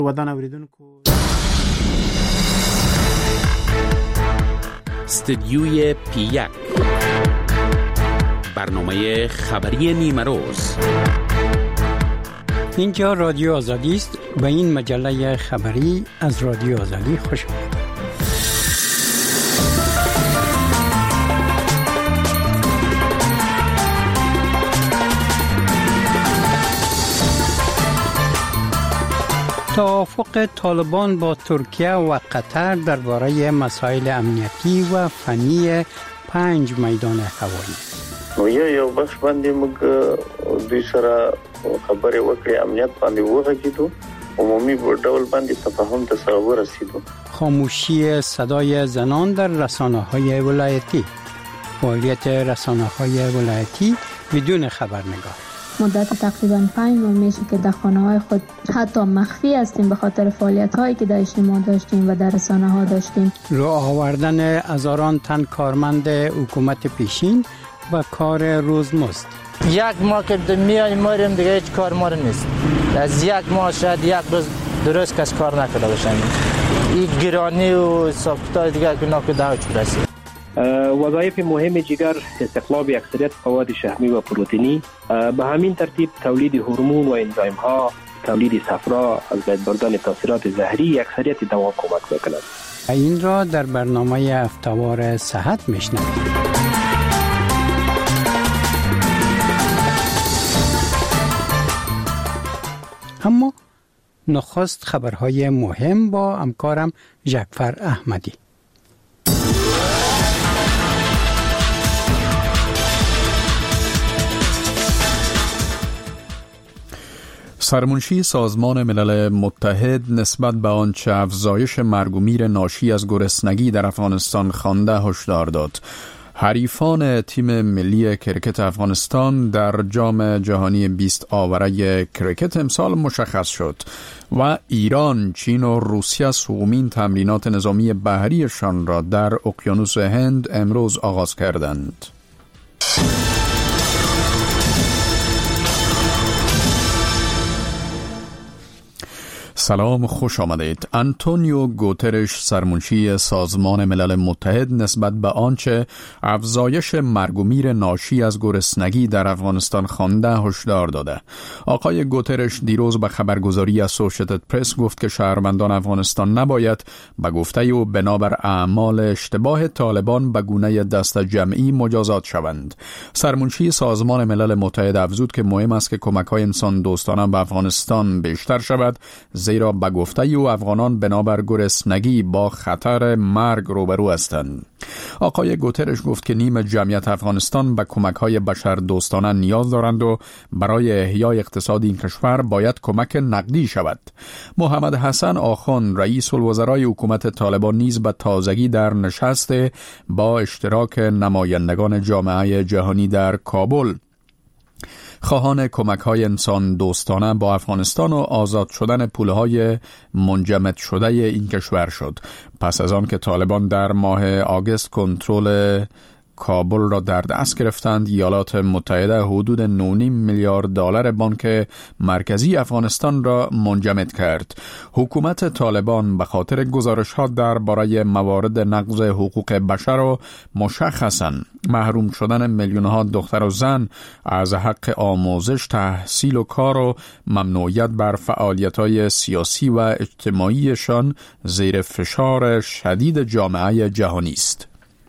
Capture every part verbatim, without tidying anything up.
ودان اوریدونکو استدیوی پی یک برنامه خبری نیمه روز. اینجا رادیو آزادی است و این مجله خبری از رادیو آزادی خوش آمدید. توافق طالبان با ترکیه و قطر درباره مسائل امنیتی و فنی پنج میدان هوایی. نو یو بخش باندې موږ دوی سره خبرې وکړې، امنیت باندې وغږیدو، عمومی ډول باندې تفاهم تصور رسیدو. خاموشی صدای زنان در رسانه‌های ولایتی. فعالیت رسانه‌های ولایتی بدون خبرنگار. مدت تقریباً پنج ماه میشه که در خانه‌های خود حتی مخفی هستیم به خاطر فعالیت‌هایی که در اجتماع داشتیم و در رسانه‌ها داشتیم. راه آوردن هزاران تن کارمند حکومت پیشین و کار روزمزد. یک ماه که میایم ماریم دیگه هیچ کار مار نیست. از یک ماه شاید یک روز درست کس کار نکرده باشن. این گرانی و ساختای دیگه که ناکو دعوت رسید. وظایف مهم جگر استخلاص اکثریت مواد شحمی و پروتئینی، به همین ترتیب تولید هورمون و انزایم ها، تولید صفرا، از بین بردن تاثیرات زهری اکثریت دوا کمک میکند. این را در برنامه هفته‌وار صحت میشنوید. اما نخست خبرهای مهم با همکارم جعفر احمدی. سرمنشی سازمان ملل متحد نسبت به آنچه افزایش مرگ و میر ناشی از گرسنگی در افغانستان خوانده هشدار داد. حریفان تیم ملی کرکت افغانستان در جام جهانی بیست آوره کرکت امسال مشخص شد و ایران، چین و روسیه سومین تمرینات نظامی بحریشان را در اقیانوس هند امروز آغاز کردند. سلام، خوش آمدید. آنتونیو گوترش، سرمنشی سازمان ملل متحد، نسبت به آنچه افزایش مرگ و میر ناشی از گرسنگی در افغانستان خوانده هشدار داده. آقای گوترش دیروز به خبرگزاری اسوسییتد پرس گفت که شهروندان افغانستان نباید به گفته او بنابر اعمال اشتباه طالبان به گونه دست جمعی مجازات شوند. سرمنشی سازمان ملل متحد افزود که مهم است که کمک‌های انسان دوستانه به افغانستان بیشتر شود، زیرا به گفته او افغانان بنابر گرسنگی با خطر مرگ روبرو هستند. آقای گوترش گفت که نیم جمعیت افغانستان به کمک‌های بشر دوستانه نیاز دارند و برای احیای اقتصاد این کشور باید کمک نقدی شود. محمد حسن آخوند، رئیس الوزرای حکومت طالبان، نیز به تازگی در نشست با اشتراک نمایندگان جامعه جهانی در کابل خواهان کمک‌های انسان دوستانه با افغانستان و آزاد شدن پولهای منجمد شده این کشور شد. پس از آن که طالبان در ماه آگوست کنترل کابل را در دست گرفتند، ایالات متحده حدود نه و نیم میلیارد دلار بانک مرکزی افغانستان را منجمد کرد. حکومت طالبان به خاطر گزارش‌ها درباره موارد نقض حقوق بشر و مشخصاً محروم شدن میلیون‌ها دختر و زن از حق آموزش، تحصیل و کار و ممنوعیت بر فعالیت‌های سیاسی و اجتماعیشان زیر فشار شدید جامعه جهانی است.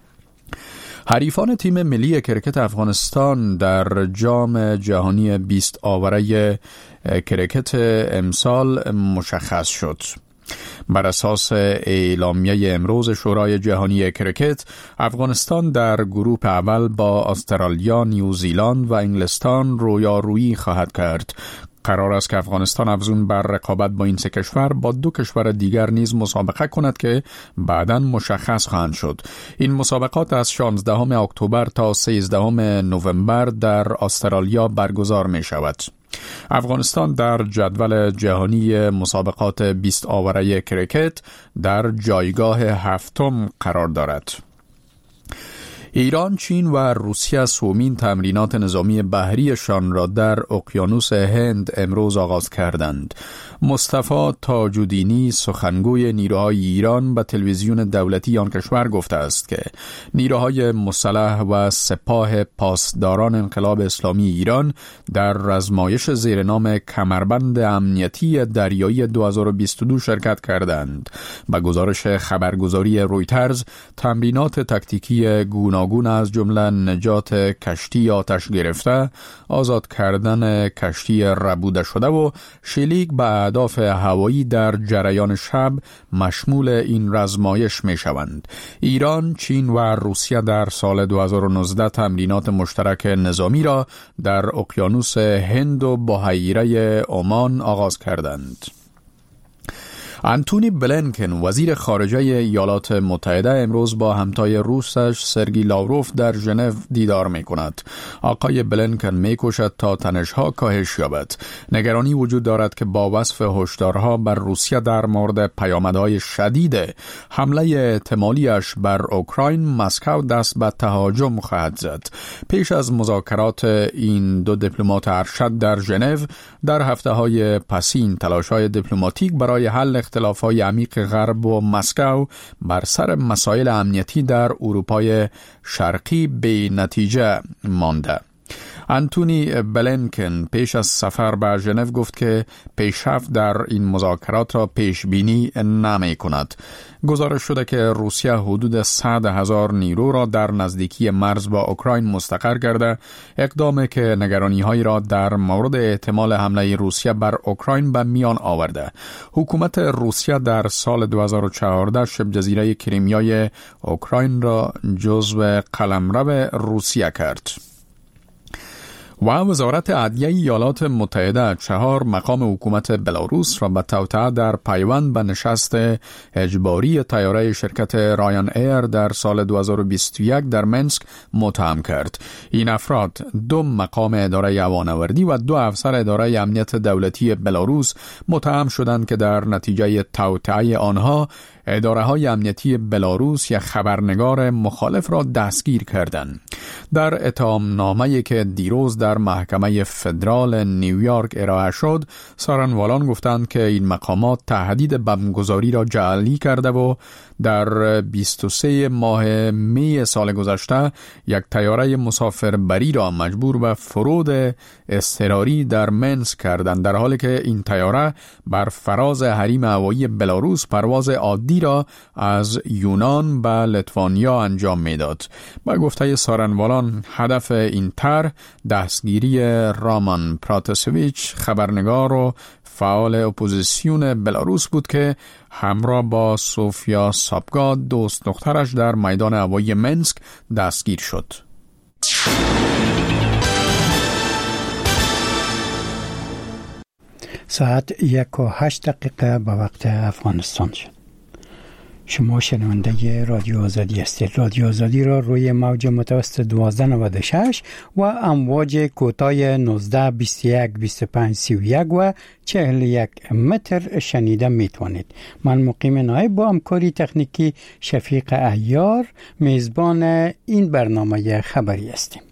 حریفان تیم ملی کرکت افغانستان در جام جهانی بیست آوره کرکت امسال مشخص شد. بر اساس اعلامیه امروز شورای جهانی کرکت، افغانستان در گروه اول با استرالیا، نیوزیلند و انگلستان رویارویی خواهد کرد. قرار است که افغانستان افزون بر رقابت با این سه کشور با دو کشور دیگر نیز مسابقه کند که بعداً مشخص خواهند شد. این مسابقات از شانزدهم اکتبر تا سیزدهم نوامبر در استرالیا برگزار می شود. افغانستان در جدول جهانی مسابقات بیست آوره کرکت در جایگاه هفتم قرار دارد. ایران، چین و روسیه سومین تمرینات نظامی بحریشان را در اقیانوس هند امروز آغاز کردند. مصطفی تاج‌الدینی سخنگوی نیروهای ایران به تلویزیون دولتی آن کشور گفته است که نیروهای مسلح و سپاه پاسداران انقلاب اسلامی ایران در آزمایش زیر نام کمربند امنیتی دریایی دو هزار و بیست و دو شرکت کردند. به گزارش خبرگزاری رویترز، تمرینات تاکتیکی گوناگون از جمله نجات کشتی آتش گرفته، آزاد کردن کشتی ربوده شده و شلیک به اهداف هوایی در جریان شب مشمول این آزمایش می شوند. ایران، چین و روسیه در سال دو هزار و نوزده تمرینات مشترک نظامی را در اقیانوس هند و بحیره عمان آغاز کردند. آنتونی بلینکن وزیر خارجه ایالات متحده امروز با همتای روسش سرگئی لاوروف در ژنو دیدار می کند. آقای بلینکن می کوشد تا تنش‌ها کاهش یابد. نگرانی وجود دارد که با وصف هشدارها بر روسیه در مورد پیامدهای شدید حمله احتمالیش بر اوکراین، مسکو دست به تهاجم خواهد زد. پیش از مذاکرات این دو دیپلمات ارشد در ژنو در هفته‌های پسین، تلاش‌های دیپلماتیک برای حل اختلاف‌های عمیق غرب و مسکو بر سر مسائل امنیتی در اروپای شرقی به نتیجه مانده. آنتونی بلینکن پیش از سفر به ژنو گفت که پیشرفت در این مذاکرات را پیش بینی نمی کند. گزارش شده که روسیه حدود صد هزار نیرو را در نزدیکی مرز با اوکراین مستقر کرده، اقدامی که نگرانی‌هایی را در مورد احتمال حمله روسیه بر اوکراین به میان آورده. حکومت روسیه در سال دو هزار و چهارده شبه جزیره کریمیای اوکراین را جزو قلمرو روسیه کرد. و وزارت عدلیه ایالات متحده چهار مقام حکومت بلاروس را به توطئه در پیوند به نشست اجباری طیاره شرکت رایان ایر در سال دو هزار و بیست و یک در منسک متهم کرد. این افراد دو مقام اداره هوانوردی و دو افسر اداره امنیت دولتی بلاروس متهم شدند که در نتیجه توطئه آنها اداره های امنیتی بلاروس یا خبرنگار مخالف را دستگیر کردند. در اتهام نامه‌ای که دیروز در محکمه فدرال نیویورک ارائه شد، سارنوالان گفتند که این مقامات تهدید بمبگذاری را جعلی کرده و در بیست و سه ماه می سال گذشته یک طیاره مسافربری را مجبور به فرود اضطراری در منسک کردند، در حالی که این طیاره بر فراز حریم هوایی بلاروس پرواز عادی را از یونان به لیتوانیا انجام میداد. با گفته سارنوالان، هدف این طرح دستگیری رامان پراتاسویچ، خبرنگار و فعال اپوزیسیون بلاروس بود که همراه با سوفیا سابگا دوست دخترش در میدان هوایی منسک دستگیر شد. ساعت یک و هشت دقیقه به وقت افغانستان شد. شما شنونده رادیو آزادی هستید. رادیو آزادی را روی موج متوسط دوازده نود و شش و امواج کوتاه نوزده بیست و یک بیست و پنج سی و یک و چهل و یک متر شنیده میتوانید. من مقیم نایب با همکاری تکنیکی شفیق عیار میزبان این برنامه خبری هستیم.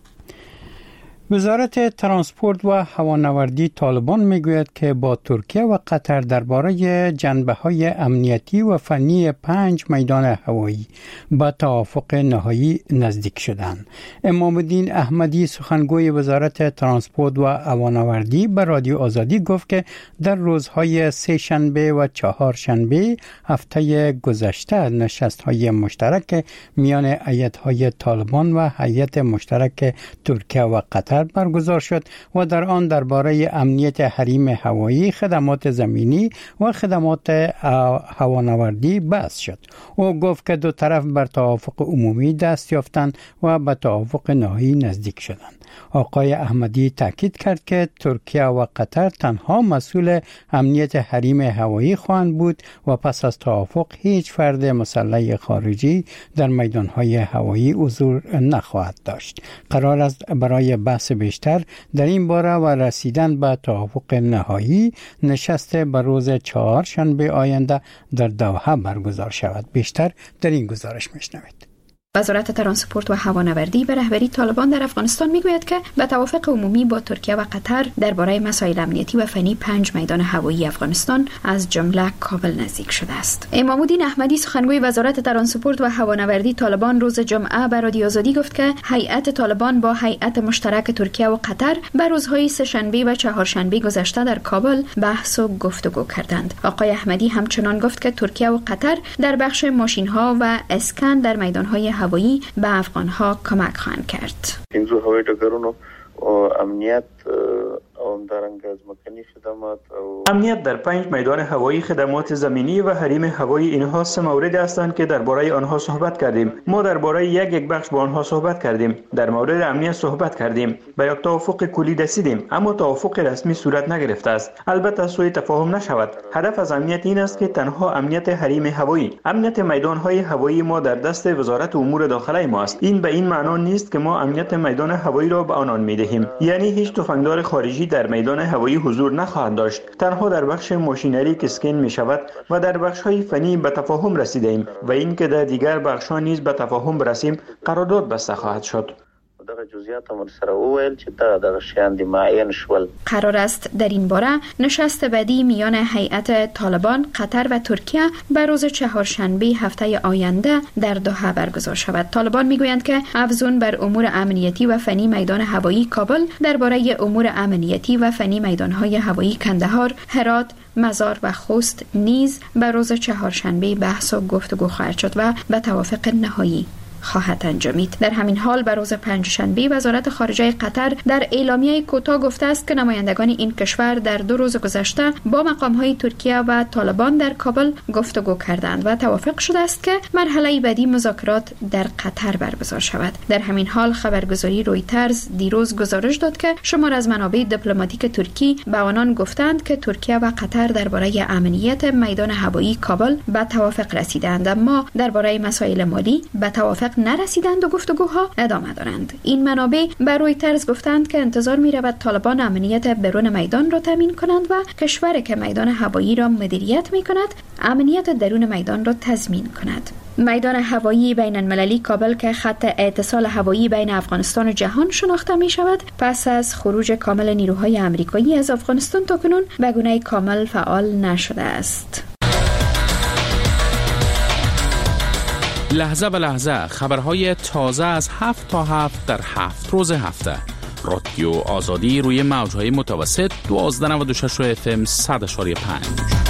وزارت ترانسپورت و هوانوردی طالبان میگوید که با ترکیه و قطر درباره جنبه‌های امنیتی و فنی پنج میدان هوایی به توافق نهایی نزدیک شدند. امام الدین احمدی سخنگوی وزارت ترانسپورت و هوانوردی به رادیو آزادی گفت که در روزهای سه شنبه و چهار شنبه هفته گذشته نشست‌های مشترک میان هیئت‌های طالبان و هیئت مشترک ترکیه و قطر برگزار شد و در آن درباره امنیت حریم هوایی، خدمات زمینی و خدمات هوانوردی بحث شد. او گفت که دو طرف بر توافق عمومی دست یافتند و به توافق نهایی نزدیک شدند. آقای احمدی تاکید کرد که ترکیه و قطر تنها مسئول امنیت حریم هوایی خواهند بود و پس از توافق هیچ فرد مسلح خارجی در میدانهای هوایی حضور نخواهد داشت. قرار است برای بحث بیشتر در این باره و رسیدن به توافق نهایی نشست به روز چهارشنبه آینده در دوحه برگزار شود. بیشتر در این گزارش میشنوید. وزارت ترانسپورت و هوانوردی به رهبری طالبان در افغانستان میگوید که به توافق عمومی با ترکیه و قطر درباره مسائل امنیتی و فنی پنج میدان هوایی افغانستان از جمله کابل نزدیک شده است. امام الدین احمدی سخنگوی وزارت ترانسپورت و هوانوردی طالبان روز جمعه به رادیو آزادی گفت که هیئت طالبان با هیئت مشترک ترکیه و قطر به روزهای سه‌شنبه و چهارشنبه گذشته در کابل بحث و گفتگو کردند. آقای احمدی همچنان گفت که ترکیه و قطر در بخش ماشین‌ها و اسکن در میدان‌های هوایی به افغان‌ها کمک خواهند کرد. این دو هوایی ډګرونو او امنیت او همدارنګه از مکنی خدمات او امنیت در پنج میدان هوایی، خدمات زمینی و حریم هوایی، اینها سه مورد هستند که درباره آنها صحبت کردیم. ما درباره یک یک بخش با آنها صحبت کردیم. در مورد امنیت صحبت کردیم. به یک توافق کلی رسیدیم، اما توافق رسمی صورت نگرفته است. البته سوء تفاهم نشود. هدف از امنیت این است که تنها امنیت حریم هوایی، امنیت میدان های هوایی ما در دست وزارت امور داخله ما است. این به این معنا نیست که ما امنیت میدان هوایی را به آنان میدهیم. یعنی هیچ تفنگدار خارجی در میدان هوایی حضور نخواهد داشت. تنها در بخش ماشینری که اسکن می شود و در بخش های فنی به تفاهم رسیدیم و اینکه در دیگر بخش ها نیز به تفاهم برسیم قرارداد بسته خواهد شد. قرار است در این باره نشست بعدی میان هیئت طالبان، قطر و ترکیه به روز چهارشنبه هفته آینده در دوحه برگزار شود. طالبان میگویند که افزون بر امور امنیتی و فنی میدان هوایی کابل، درباره امور امنیتی و فنی میدان‌های هوایی کندهار، هرات، مزار و خوست نیز به روز چهارشنبه بحث و گفتگو خواهد شد و به توافق نهایی خواهد انجامید. در همین حال به روز پنجشنبه وزارت خارجه قطر در اعلامیه کوتاه گفته است که نمایندگان این کشور در دو روز گذشته با مقام‌های ترکیه و طالبان در کابل گفتگو کردند و توافق شده است که مرحله بعدی مذاکرات در قطر برگزار شود. در همین حال خبرگزاری رویترز دیروز گزارش داد که شمار از منابع دیپلماتیک ترکی به آنان گفتند که ترکیه و قطر درباره امنیت میدان هوایی کابل به توافق رسیدند، اما درباره مسائل مالی به توافق نرسیدند و گفتگوها ادامه دارند. این منابع به رویترز گفتند که انتظار می رود طالبان امنیت برون میدان را تامین کنند و کشوری که میدان هوایی را مدیریت می کند امنیت درون میدان را تضمین کند. میدان هوایی بین المللی کابل که خط اتصال هوایی بین افغانستان و جهان شناخته می شود، پس از خروج کامل نیروهای آمریکایی از افغانستان تاکنون به گونه کامل فعال نشده است. لحظه به لحظه خبرهای تازه از هفت تا هفت در هفت روز هفته. رادیو آزادی روی موجهای متوسط دوازده نود و شش اف ام صد اشاری پنج.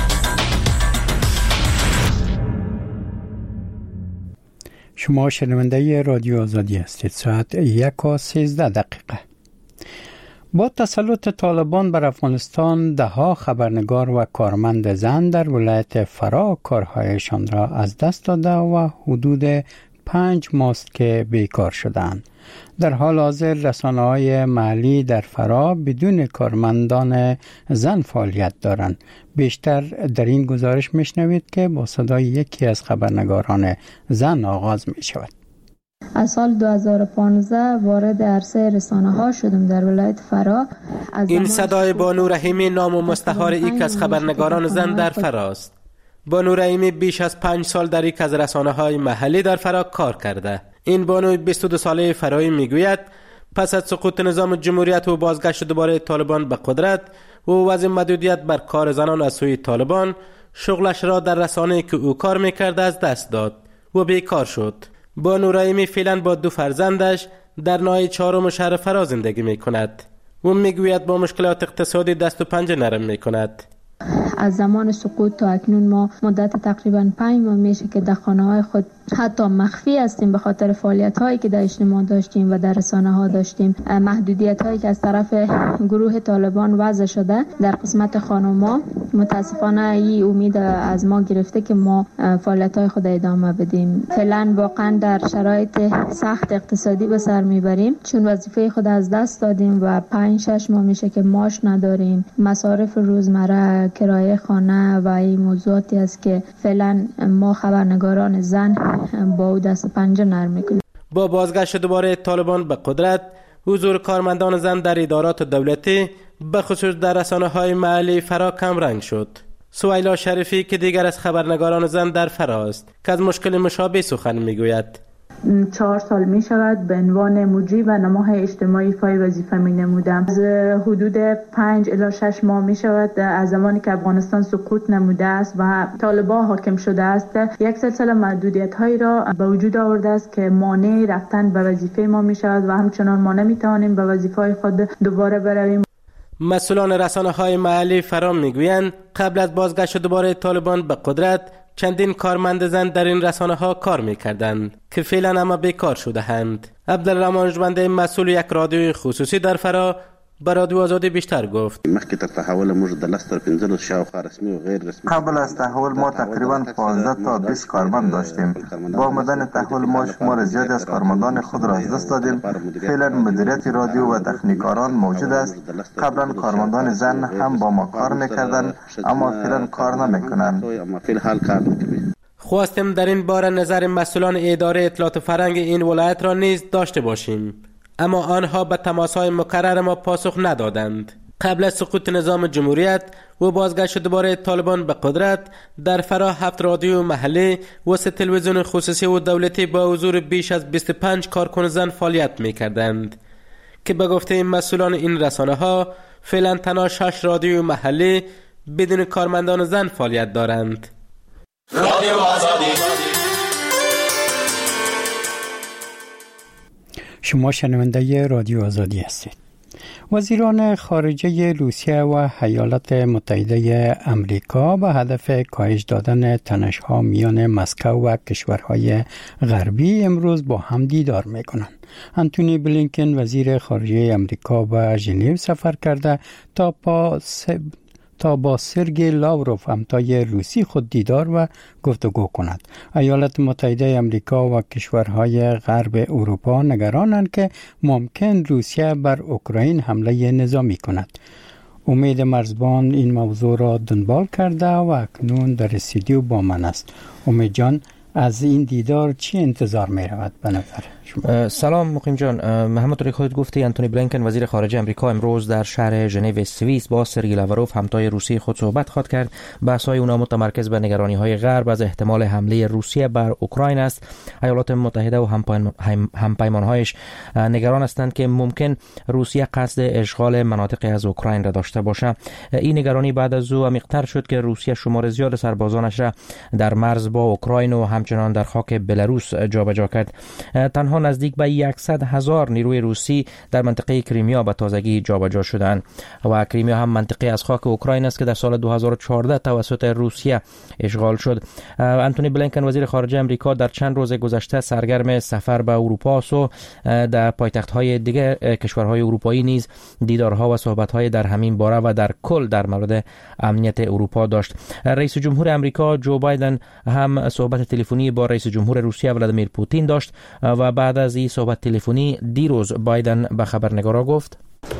شما شنونده رادیو آزادی هستید. ساعت یک و سیزده دقیقه. با تسلط طالبان بر افغانستان دهها خبرنگار و کارمند زن در ولایت فرا کارهایشان را از دست داده و حدود پنج ماست که بیکار شدند. در حال حاضر رسانه‌های محلی در فرا بدون کارمندان زن فعالیت دارند. بیشتر در این گزارش میشنوید که با صدای یکی از خبرنگاران زن آغاز می شود. از سال دو هزار و پانزده وارد عرصه رسانه ها شدم در ولایت فرا. این صدای بانو رحیمی نام و مستعار یک از خبرنگاران زن در فرا است. بانو رحیمی بیش از پنج سال در یک از رسانه های محلی در فرا کار کرده. این بانو بیست و دو ساله فرایی میگوید پس از سقوط نظام جمهوریت و بازگشت دوباره طالبان به قدرت و وضع محدودیت بر کار زنان از سوی طالبان، شغلش را در رسانه‌ای که او کار میکرد از دست داد و بیکار شد. بانو رحیمی فعلا با دو فرزندش در ناحیه چهارم شهر فرا زندگی میکند. او میگوید با مشکلات اقتصادی دست و پنجه نرم میکند. از زمان سقوط تا اکنون ما مدت تقریبا پنج ماه میشه که در خانه‌های خود حتی مخفی هستیم به خاطر فعالیت‌هایی که در اجتماع داشتیم و در رسانه‌ها داشتیم. محدودیت‌هایی که از طرف گروه طالبان وضع شده در قسمت خانم‌ها، متاسفانه این امید از ما گرفته که ما فعالیت‌های خود ادامه بدیم. فعلا واقعا در شرایط سخت اقتصادی به سر میبریم چون وظیفه خود از دست دادیم و پنج شش ماه میشه که معاش نداریم. مصارف روزمره، کرایه خانه و این موضوعاتی است که فعلا ما خبرنگاران زن با او دست پنجه نرم میکنیم. با بازگشت دوباره طالبان به قدرت، حضور کارمندان زن در ادارات دولتی به خصوص در رسانه‌های محلی فرا کم رنگ شد. سویلا شریفی که دیگر از خبرنگاران زن در فرا است که از مشکل مشابه سخن میگوید. چهار سال می شود به عنوان مجری و نماه اجتماعی ایفای وظیفه می نمودم. از حدود پنج الی شش ماه می شود از زمانی که افغانستان سقوط نموده است و طالبان حاکم شده است یک سلسله محدودیت هایی را به وجود آورده است که مانع رفتن به وظیفه ما می شود و همچنان ما نمی توانیم به وظیفه خود دوباره برویم. مسئولان رسانه‌های محلی فرام میگویند قبل از بازگشت دوباره طالبان به قدرت چندین کارمند زن در این رسانه‌ها کار می‌کردند که فعلا اما بیکار شده‌اند. عبدالرحمن جوانده مسئول یک رادیوی خصوصی در فرا به رادیو آزادی بیشتر گفت. مخکې تر تحول موږ د لس تر پنځلس شاوخوا رسمي و غیر رسمي قبل از تحول ما تقریبا پانزده تا بیست کارمند داشتیم. با آمدن تحول ما شمار زیادی از کارمندان خود را از دست دادیم. فعلا مدیریت رادیو و تکنیکاران موجود است. قبلا کارمندان زن هم با ما کار می‌کردند اما فعلا کار نمی‌کنند. خواستیم در این باره نظر مسئولان اداره اطلاعات فرهنگ این ولایت را نیز داشته باشیم، اما آنها به تماس‌های مکرر ما پاسخ ندادند. قبل از سقوط نظام جمهوریت و بازگشت دوباره طالبان به قدرت در فرا هفت رادیو محلی و سه تلویزیون خصوصی و دولتی با حضور بیش از بیست و پنج کارکن زن فعالیت می‌کردند که به گفته مسئولان این رسانه‌ها فعلا تنها شش رادیو محلی بدون کارمندان زن فعالیت دارند. رادیو آزادی. شما شنونده رادیو آزادی هستید. وزیران خارجه روسیه و ایالات متحده آمریکا به هدف کاهش دادن تنش‌ها میان مسکو و کشورهای غربی امروز با هم دیدار می‌کنند. آنتونی بلینکن وزیر خارجه آمریکا به ژنو سفر کرده تا با تا با سرگئی لاوروف همتای روسی خود دیدار و گفتگو کند. ایالات متحده آمریکا و کشورهای غرب اروپا نگرانند که ممکن روسیه بر اوکراین حمله نظامی کند. امید مرزبان این موضوع را دنبال کرده و اکنون در استودیو با من است. امید جان، از این دیدار چی انتظار می رود به نظر شما؟ سلام مقیم جان. همونطور که خودت گفتی آنتونی بلینکن وزیر خارجه آمریکا امروز در شهر ژنو سوئیس با سرگئی لاوروف همتای روسی خود صحبت خواهد کرد. بحث‌های اونا متمرکز به نگرانی‌های غرب از احتمال حمله روسیه بر اوکراین است. ایالات متحده و همپیمان‌هایش نگران هستند که ممکن روسیه قصد اشغال مناطقی از اوکراین را داشته باشد. این نگرانی بعد از او عمیق‌تر شد که روسیه شمار زیاد سربازانش را در مرز با اوکراین و همچنان در خاک بلاروس جابجا کرد. تنها نزدیک به صد هزار نیروی روسی در منطقه کریمیا به تازگی جابجا شدند و کریمیا هم منطقه از خاک اوکراین است که در سال دو هزار و چهارده توسط روسیه اشغال شد. آنتونی بلینکن وزیر خارجه آمریکا در چند روز گذشته سرگرم سفر به اروپا است و در پایتخت‌های دیگر کشورهای اروپایی نیز دیدارها و صحبت‌های در همین باره و در کل در مورد امنیت اروپا داشت. رئیس جمهور آمریکا جو بایدن هم صحبت تلفنی با رئیس جمهور روسیه ولادیمیر پوتین داشت و بعد از این صحبت تلفنی دیروز بایدن به خبرنگارا گفت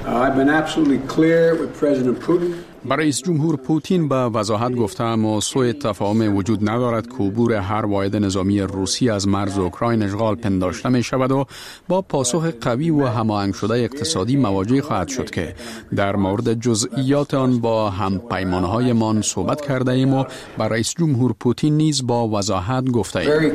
با رئیس جمهور پوتین به وضاحت گفتم و سوء تفاهم وجود ندارد که عبور هر واحد نظامی روسی از مرز اوکراین اشغال پنداشته می شود و با پاسخ قوی و هماهنگ شده اقتصادی مواجه خواهد شد که در مورد جزئیات آن با همپیمان‌هایمان صحبت کرده ایم و با رئیس جمهور پوتین نیز با وضاحت گفته ایم.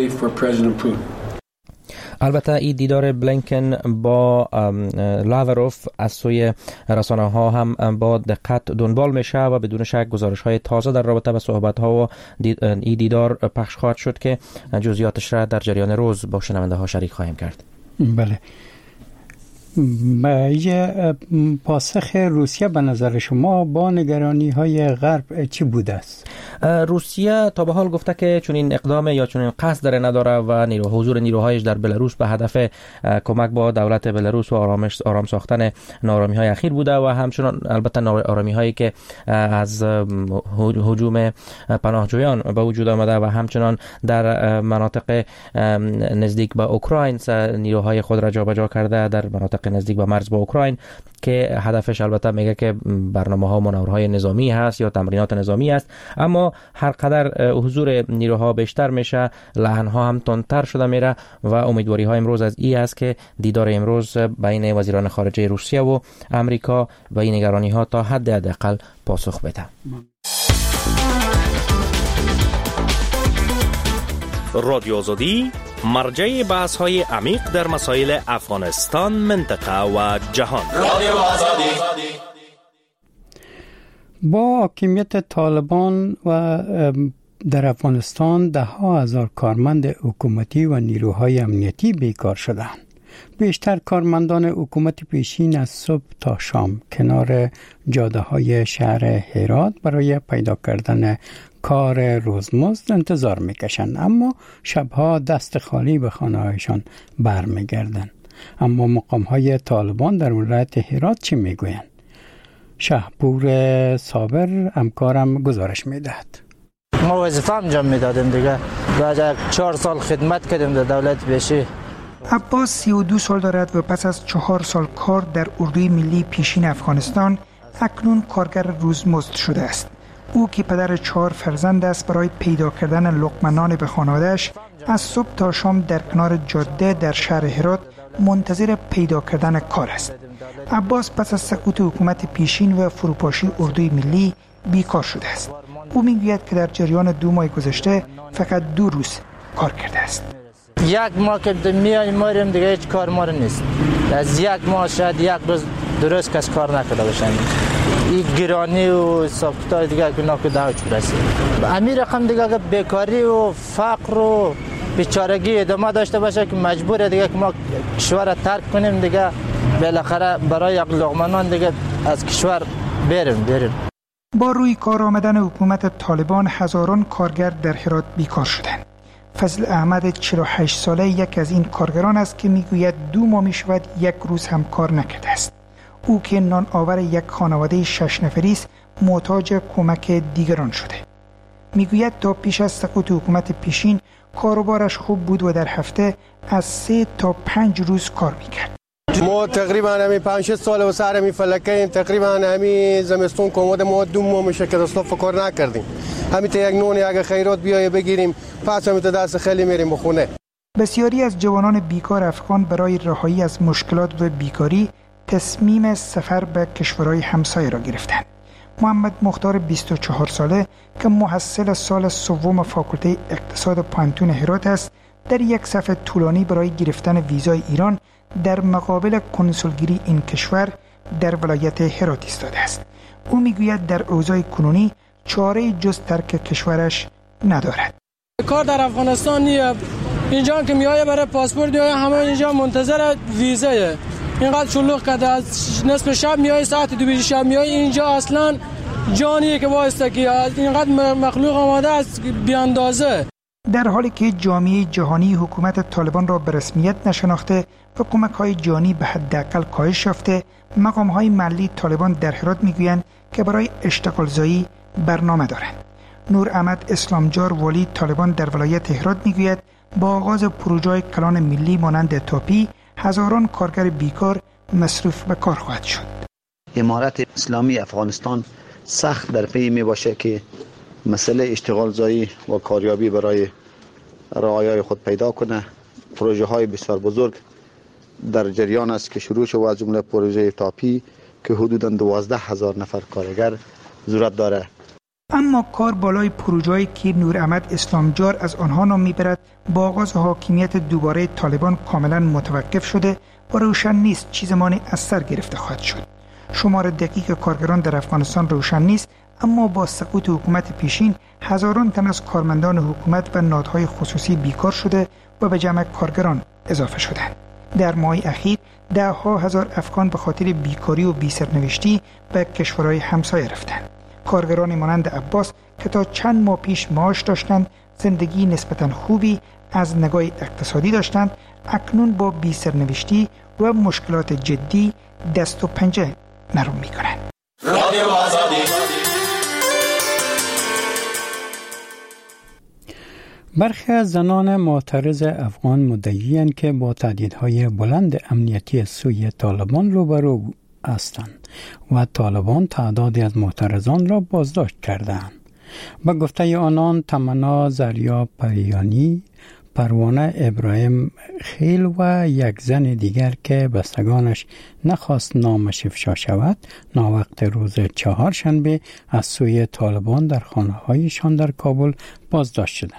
البته این دیدار بلینکن با لاوروف از سوی رسانه ها هم با دقت دنبال میشه و بدون شک گزارش های تازه در رابطه با صحبت ها و این دیدار پخش خواهد شد که جزئیاتش را در جریان روز با شنونده ها شریک خواهیم کرد. بله. یه پاسخ روسیه به نظر شما با نگرانی های غرب چی بوده است؟ روسیه تا به حال گفته که چون این اقدام یا چون این قصد داره نداره و نیرو حضور نیروهایش در بلاروس به هدف کمک با دولت بلاروس و آرامش آرام ساختن نارامی های اخیر بوده و همچنان البته نارامی هایی که از هجوم پناهجویان به وجود آمده و همچنان در مناطق نزدیک به اوکراین نیروهای خود را جابجا کرده در مناطق نزدیک به مرز با اوکراین که هدفش البته میگه که برنامه‌ها مناورهای نظامی هست یا تمرینات نظامی است، اما هر قدر حضور نیروها بیشتر میشه لحن‌ها هم تندتر شده میره و امیدواری ها امروز از این است که دیدار امروز بین وزیران خارجه روسیه و آمریکا و این نگرانی ها تا حد حداقل پاسخ بده. رادیو آزادی مرجع بحث های عمیق در مسائل افغانستان، منطقه و جهان. رادیو آزادی. با حاکمیت طالبان و در افغانستان ده ها هزار کارمند حکومتی و نیروهای امنیتی بیکار شدند. بیشتر کارمندان حکومت پیشین از صبح تا شام کنار جاده های شهر هرات برای پیدا کردن کار روزمزد انتظار میکشند، اما شبها دست خالی به خانه‌هایشان برمیگردند. اما مقام های طالبان در ولایت هرات چی میگویند؟ شهپور صابر همکارم گزارش میدهد. ما وظیفه انجام میدادیم دیگه، بعد چهار سال خدمت کردیم در دولت پیشی. عباس سی و دو سال دارد و پس از چهار سال کار در اردوی ملی پیشین افغانستان اکنون کارگر روزمزد شده است. او که پدر چهار فرزند است برای پیدا کردن لقمه نان به خانواده‌اش از صبح تا شام در کنار جاده در شهر هرات منتظر پیدا کردن کار است. عباس پس از سقوط حکومت پیشین و فروپاشی اردوی ملی بیکار شده است. او میگوید که در جریان دو ماه گذشته فقط دو روز کار کرده است. یک ماه که میایم ماریم دیگه هیچ کار مار نیست. از یک ماه شاید یک روز درست کس کار نکرده باشن. این گرانی و ساختای دیگه که ناکو داوچ برسید. امیر رقم دیگه که بیکاری و فقر و بیچارگی ادامه داشته باشه که مجبوره دیگه که ما کشور را ترک کنیم دیگه، بالاخره برای یک لقمه نان دیگه از کشور بریم بریم. با روی کار آمدن حکومت طالبان هزاران کارگر در هرات بیکار شدند. فضل احمد چهل و هشت ساله یک از این کارگران است که میگوید دو ماه می شود یک روز هم کار نکرده است. او که نان آور یک خانواده شش نفری است محتاج کمک دیگران شده. میگوید تا پیش از سقوط حکومت پیشین کاروبارش خوب بود و در هفته از سه تا پنج روز کار میکرد. ما تقریبا همین پنج شش سال و سر همین فلکه تقریبا همین زمستون کمود ما دو ماه میشه که اصلا فکر نکردیم. همین تا یک نون اگه خیرات بیایه بگیریم پس همین تا دست خیلی میریم به خونه. بسیاری از جوانان بیکار افغان برای رهایی از مشکلات و بیکاری تصمیم سفر به کشورهای همسایه را گرفتند. محمد مختار بیست و چهار ساله که محصل سال سوم فاکولته اقتصاد پانتون هرات است، در یک صف طولانی برای گرفتن ویزای ایران در مقابل کنسولگری این کشور در ولایت هرات ایستاده است. او میگوید در اوضاع کنونی چاره جز ترک کشورش ندارد. کار در افغانستان نیه، اینجا که میایه برای پاسپورت میایه همه اینجا منتظر ویزایه. اینقدر شلوغ کرده، از نصف شب میایه ساعت دو بیش شب میایه اینجا، اصلا جانیه که واسطه که اینقدر مخلوق آماده است بی اندازه. در حالی که جامعه جهانی حکومت طالبان را به رسمیت نشناخته و کمک‌های جانی به حداقل کاهش یافته، مقام‌های محلی طالبان در هرات میگویند که برای اشتغالزایی برنامه دارند. نور احمد اسلامجار والی طالبان در ولایت هرات میگوید با آغاز پروژه‌های کلان ملی مانند تاپی هزاران کارگر بیکار مصروف به کار خواهد شد. امارت اسلامی افغانستان سخت در پی می باشه که مسئله اشتغالزایی و کاریابی برای رعایای خود پیدا کنه. پروژه های بسیار بزرگ در جریان است که شروع شد، از جمله پروژه تاپی که حدوداً دوازده هزار نفر کارگر ضرورت داره. اما کار بالای پروژه‌ای که نور احمد اسلامجار از آنها نام میبرد با آغاز حاکمیت دوباره طالبان کاملا متوقف شده و روشن نیست چه زمانی از سر گرفته خواهد شد. شمار دقیق کارگران در افغانستان روشن نیست، اما با سقوط حکومت پیشین هزاران تن از کارمندان حکومت و نهادهای خصوصی بیکار شده و به جمع کارگران اضافه شدند. در ماه اخیر ده ها هزار افغان به خاطر بیکاری و بی‌سرنوشتی به کشورهای همسایه رفتند. کارگران مانند عباس که تا چند ماه پیش معاش داشتند، زندگی نسبتاً خوبی از نگاه اقتصادی داشتند، اکنون با بی‌سرنوشتی و مشکلات جدی دست و پنجه نرم می‌کنند. رادیو آزادی. برخی از زنان معترض افغان مدعی‌اند که با تهدیدهای بلند امنیتی سوی طالبان روبرو هستند و طالبان تعدادی از معترضان را بازداشت کردند. با گفته آنان تمنا زریا پریانی، پروانه ابراهیم خیل و یک زن دیگر که بستگانش نخواست نامش افشا شود، ناوقت روز چهارشنبه از سوی طالبان در خانه‌هایشان در کابل بازداشت شدند.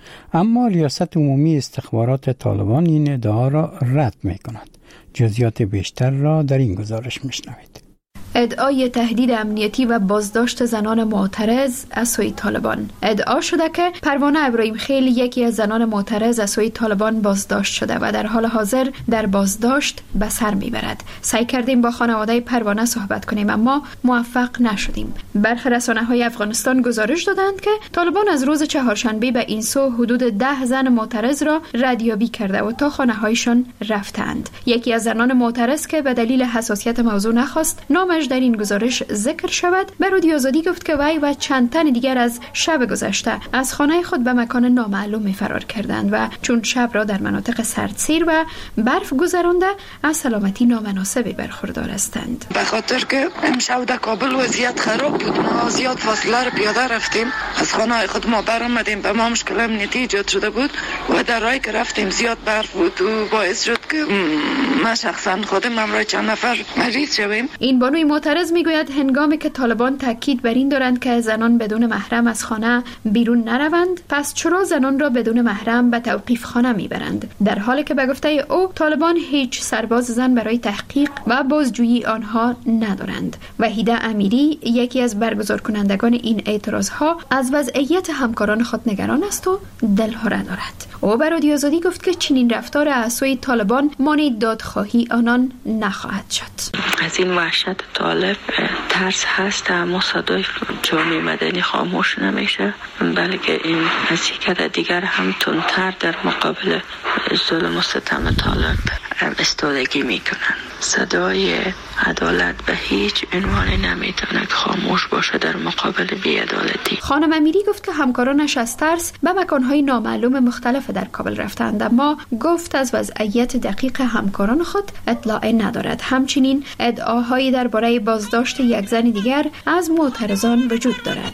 اما ریاست عمومی استخبارات طالبان این ادعا را رد می کند. جزئیات بیشتر را در این گزارش میشنوید. ادعای تهدید امنیتی و بازداشت زنان معترض از سوی طالبان. ادعا شده که پروانه ابراهیم خیل یکی از زنان معترض از سوی طالبان بازداشت شده و در حال حاضر در بازداشت به سر میبرد. سعی کردیم با خانواده پروانه صحبت کنیم اما موفق نشدیم. برخی رسانه‌های افغانستان گزارش دادند که طالبان از روز چهارشنبه به این سو حدود ده زن معترض را ردیابی کرده و تا خانه‌هایشان رفتند. یکی از زنان معترض که به دلیل حساسیت موضوع نخواست نامش در این گزارش ذکر شود، به رادیو آزادی گفت که وی و چند تن دیگر از شب گذشته از خانه خود به مکان نامعلوم فرار کردند و چون شب را در مناطق سردسیر و برف گذرانده از سلامتی نامناسبی برخوردار هستند. به خاطر که امشب در کابل وضعیت خراب بود، ما زیاد فاصله را پیاده رفتیم، از خانه خود ما برآمدیم، به ما مشکل امنیتی ایجاد شده بود و در راهی که رفتیم زیاد برف بود و باعث شد که ما شخصا خودم همراه چند نفر مریض شویم. این بانوی معترض میگوید هنگامی که طالبان تاکید بر این دارند که زنان بدون محرم از خانه بیرون نروند، پس چرا زنان را بدون محرم به توقیف خانه میبرند؟ در حالی که به گفته او طالبان هیچ سرباز زن برای تحقیق و بازجویی آنها ندارند. وحیده امیری یکی از برگزار کنندگان این اعتراضها از وضعیت همکاران خود نگران است و دلهره دارد. او به رادیو آزادی گفت که چنین رفتار از سوی طالبان مانع دادخواهی آنان نخواهد شد. از این وحشت طالب ترس هست اما صدای جامعه مدنی خاموش نمیشه، بلکه این حرکت دیگر هم تندتر در مقابل ظلم و ستم طالب استادگی میکنن. صدای عدالت به هیچ عنوان نمیتونه خاموش باشه در مقابل بی‌عدالتی. خانم امیری گفت که همکارانش از ترس به مکانهای نامعلوم مختلف در کابل رفتند اما گفت از وضعیت دقیق همکاران خود اطلاع ندارد. همچنین ادعاهایی درباره بازداشت یک زن دیگر از معترضان وجود دارد.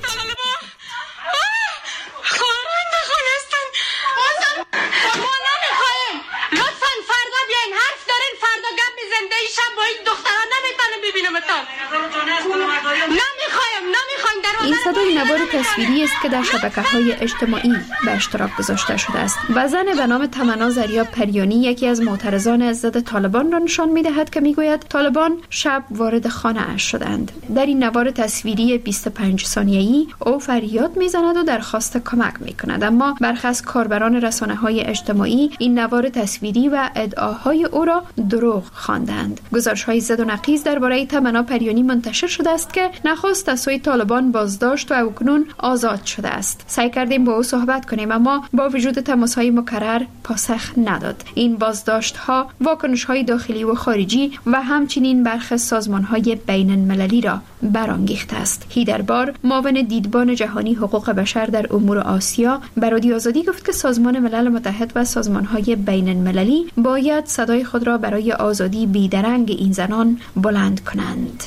این صدای نوار تصویری است که در شبکه‌های اجتماعی به اشتراک گذاشته شده است و زن به نام تمنا زریا پریانی یکی از معترضان ضد طالبان را نشان می‌دهد که می‌گوید طالبان شب وارد خانه اش شدند. در این نوار تصویری بیست و پنج ثانیه‌ای او فریاد می‌زند و درخواست کمک می‌کند، اما برخی از کاربران رسانه‌های اجتماعی این نوار تصویری و ادعاهای او را دروغ خواندند. گزارش‌های ضد و نقیض درباره تمنا پریانی منتشر شده است که نخست از سوی طالبان بازداشت و اکنون آزاد شده است. سعی کردیم با او صحبت کنیم اما با وجود تماس‌های مکرر پاسخ نداد. این بازداشت‌ها واکنش‌های داخلی و خارجی و همچنین برخی سازمان‌های بین‌المللی را برانگیخته است. هیدربار معاون دیدبان جهانی حقوق بشر در امور آسیا به رادیو آزادی گفت که سازمان ملل متحد و سازمان‌های بین‌المللی باید صدای خود را برای آزادی بیدرنگ این زنان بلند کنند.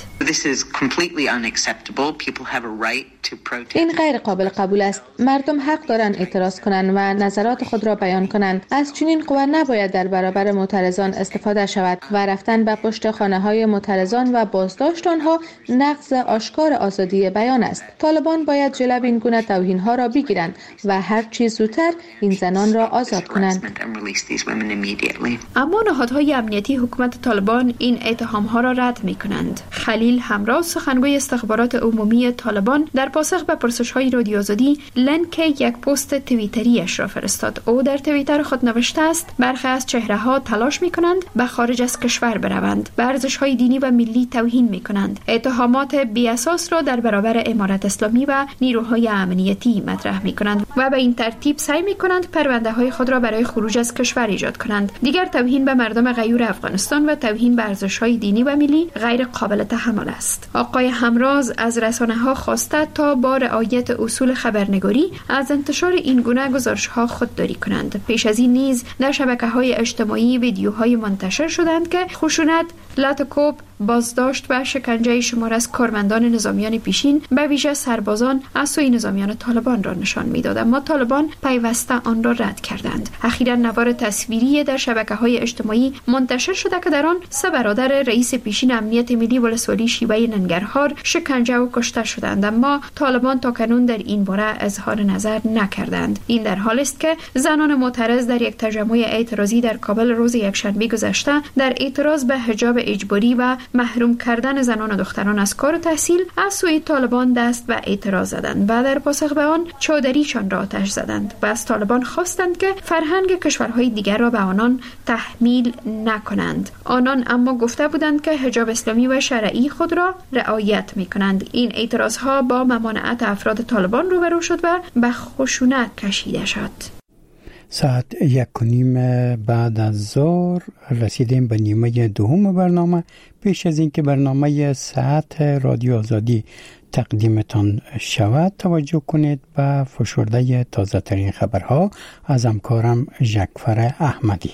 این غیر قابل قبول است. مردم حق دارند اعتراض کنند و نظرات خود را بیان کنند. از چنین قوه نباید در برابر معترضان استفاده شود و رفتن به پشت خانه‌های معترضان و بازداشت آنها نقض آشکار آزادی بیان است. طالبان باید جلو این گونه توهین‌ها را بگیرند و هر چیز زودتر این زنان را آزاد کنند. اما نهادهای امنیتی حکومت طالبان این اتهام‌ها را رد می‌کنند. خلیل همراز سخنگوی استخبارات عمومی طالبان در پاسخ به پرسش‌های رادیو آزادی لینک یک پست توییتریش را فرستاد. او در توییتر خود نوشته است برخی از چهره‌ها تلاش می‌کنند به خارج از کشور بروند، به ارزش‌های دینی و ملی توهین می‌کنند، اتهامات بی اساس را در برابر امارت اسلامی و نیروهای امنیتی مطرح می‌کنند و به این ترتیب سعی می‌کنند پرونده‌های خود را برای خروج از کشور ایجاد کنند. دیگر توهین به مردم غیور افغانستان و توهین به ارزش‌های دینی و ملی غیر قابل تحمل است. آقای همراز از رسانه‌ها خواسته تا با رعایت اصول خبرنگاری از انتشار این گونه گزارش‌ها خودداری کنند. پیش از این نیز در شبکه‌های اجتماعی ویدیوهای منتشر شدند که خشونت، لطکوب بازداشت و شکنجه شمار از کارمندان نظامیان پیشین به ویژه سربازان از سوی نظامیان طالبان را نشان می‌داد، اما طالبان پیوسته آن را رد کردند. اخیراً نوار تصویری در شبکه‌های اجتماعی منتشر شده که در آن سه برادر رئیس پیشین امنیت ملی ولسوالی شیوه ننگرهار شکنجه و کشته شدند، اما طالبان تاکنون در این باره اظهار نظر نکردند. این در حالی است که زنان معترض در یک تجمع اعتراضی در کابل روز یکشنبه گذشته در اعتراض به حجاب اجباری و محروم کردن زنان و دختران از کار و تحصیل از سوی طالبان دست به اعتراض زدند و در پاسخ به آن چادریشان را آتش زدند و از طالبان خواستند که فرهنگ کشورهای دیگر را به آنان تحمیل نکنند. آنان اما گفته بودند که حجاب اسلامی و شرعی خود را رعایت می‌کنند. این اعتراضها با ممانعت افراد طالبان روبرو شد و به خشونت کشیده شد. ساعت یک و نیم بعد از ظهر رسیدیم به نیمه دوم برنامه. پیش از اینکه برنامه ساعت رادیو آزادی تقدیمتان شود توجه کنید به فشرده تازه ترین خبرها از همکارم ژکفر احمدی.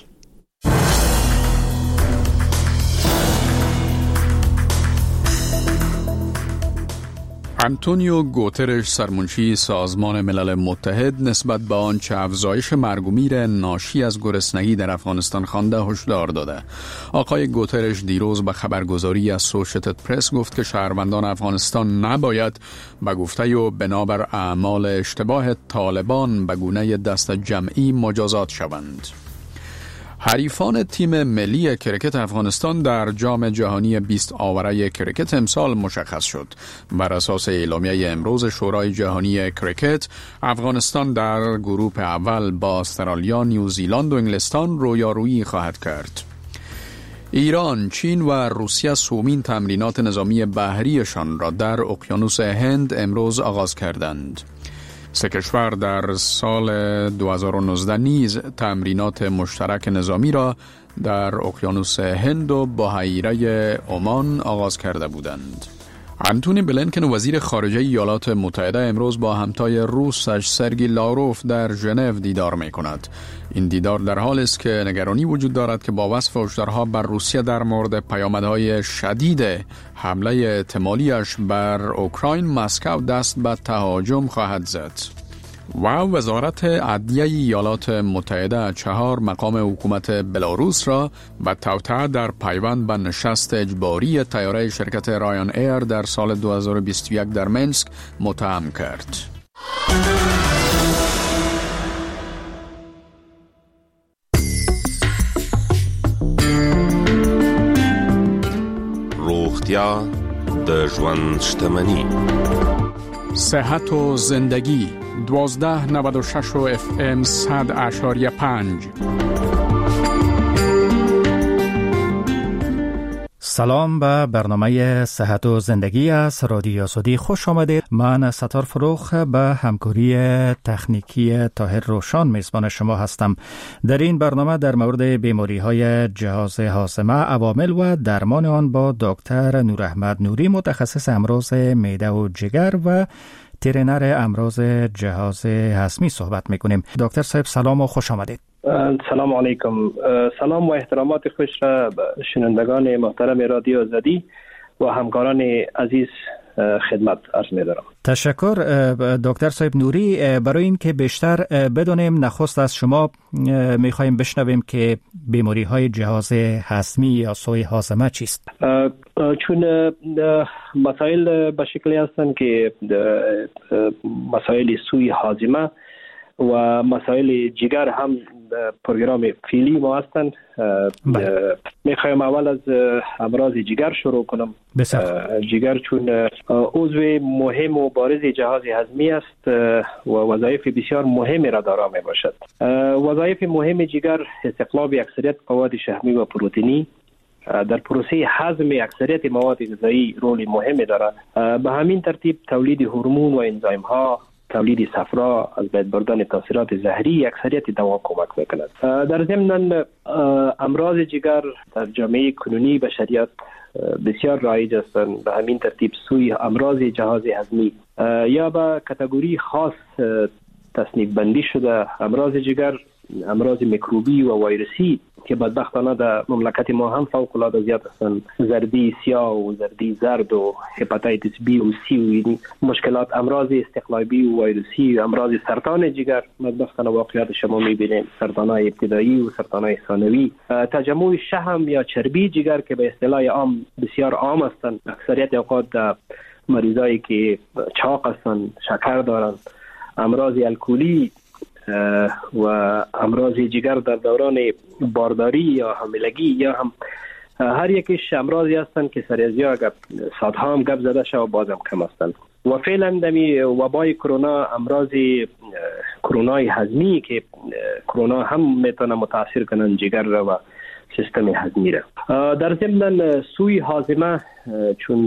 آنتونیو گوترش سرمنشی سازمان ملل متحد نسبت به آنچه افزایش مرگ و میر ناشی از گرسنگی در افغانستان خوانده هشدار داده. آقای گوترش دیروز به خبرگزاری اسوشیتد پرس گفت که شهروندان افغانستان نباید به گفته و بنابر اعمال اشتباه طالبان به گونه دست جمعی مجازات شوند. حریفان تیم ملی کرکت افغانستان در جام جهانی بیست آوره کرکت امسال مشخص شد. بر اساس اعلامیه امروز شورای جهانی کرکت، افغانستان در گروه اول با استرالیا، نیوزیلند و انگلستان رویارویی خواهد کرد. ایران، چین و روسیه سومین تمرینات نظامی بحریشان را در اقیانوس هند امروز آغاز کردند. سه کشور در سال دو هزار و نوزده نیز تمرینات مشترک نظامی را در اقیانوس هند و بحیره عمان آغاز کرده بودند. آنتونی بلینکن وزیر خارجه ایالات متحده امروز با همتای روسش سرگی لاروف در ژنو دیدار می کند. این دیدار در حال است که نگرانی وجود دارد که با وصف هشدارها بر روسیه در مورد پیامدهای شدید حمله احتمالیش بر اوکراین، مسکو دست به تهاجم خواهد زد. و وزارت عدلیه ایالات متحده چهار مقام حکومت بلاروس را به توطئه در پیوند به نشست اجباری طیاره شرکت رایان ایر در سال دو هزار و بیست و یک در منسک متهم کرد. روغتیا د ژوند شتمنی. صحت و زندگی دوازده نود و شش و اف ام صد اشاریه پنج. سلام به برنامه صحت و زندگی از رادیو آزادی خوش آمدید. من ستار فروخ به همکاری تکنیکی طاهر روشان میزبان شما هستم. در این برنامه در مورد بیماری های جهاز هاضمه، عوامل و درمان آن با دکتر نوراحمد نوری، متخصص امراض معده و جگر و ترینر امراض جهاز هضمی صحبت میکنیم. دکتر صاحب سلام و خوش آمدید. سلام علیکم. سلام و احترامات خوش را به شنوندگان محترم رادیو آزادی و همکاران عزیز خدمت عرض می‌دارم. تشکر دکتر صاحب نوری. برای این که بیشتر بدونیم، نخست از شما می‌خوایم بشنویم که بیماری‌های جهاز هضمی یا سوی هاضمه چیست؟ چون مسائل به شکلی هستند که مسائل سوی هاضمه و مسائل جگر هم پروگرام فعلی ما هستند. میخوایم اول از امراض جگر شروع کنم. بسیار. جگر چون عضو مهم و بارز جهاز هضمی است و وظایف بسیار مهمی را دارا می باشد. وظایف مهم جگر استخلاص اکثریت مواد شحمی و پروتئینی در پروسه هضم اکثریت مواد غذایی رول مهمی دارد. به همین ترتیب تولید هورمون و انزایم ها، تولید صفرا، از بین بردن تاثیرات زهری اکثریت دوا کمک میکند. در ضمن امراض جگر در جامعه کنونی بشریت بسیار رایج هستند. به همین ترتیب سوی امراض جهاز هضمی یا به کاتگوری خاص تصنیف بندی شده. امراض جگر امراض میکروبی و ویروسی که بدبختانه در مملکت ما هم فوق العاده زیاد هستند. زردی سیاه و زردی زرد و هپاتیتس بی و سی و این مشکلات، امراض استقلابی و ویروسی و امراض سرطان جگر بدبختانه واقعیات شما میبینید، سرطان‌های ابتدایی و سرطان‌های ثانوی، تجمع شحم یا چربی جگر که به اصطلاح عام بسیار عام هستند. اکثریت اوقات مریضایی که چاق هستند، شکر دارند، امراض الکلی و امراض جگر در دوران بارداری یا حاملگی یا هم هر یکیش امراضی هستند که سر از یا صدها هم گپ زده شد و بازم کم هستند. و فعلا دمی وبای کرونا، امراض کرونای هضمی که کرونا هم میتونه متاثر کنن جگر را و سیستم هضمی را. در ضمن سوی هاضمه، چون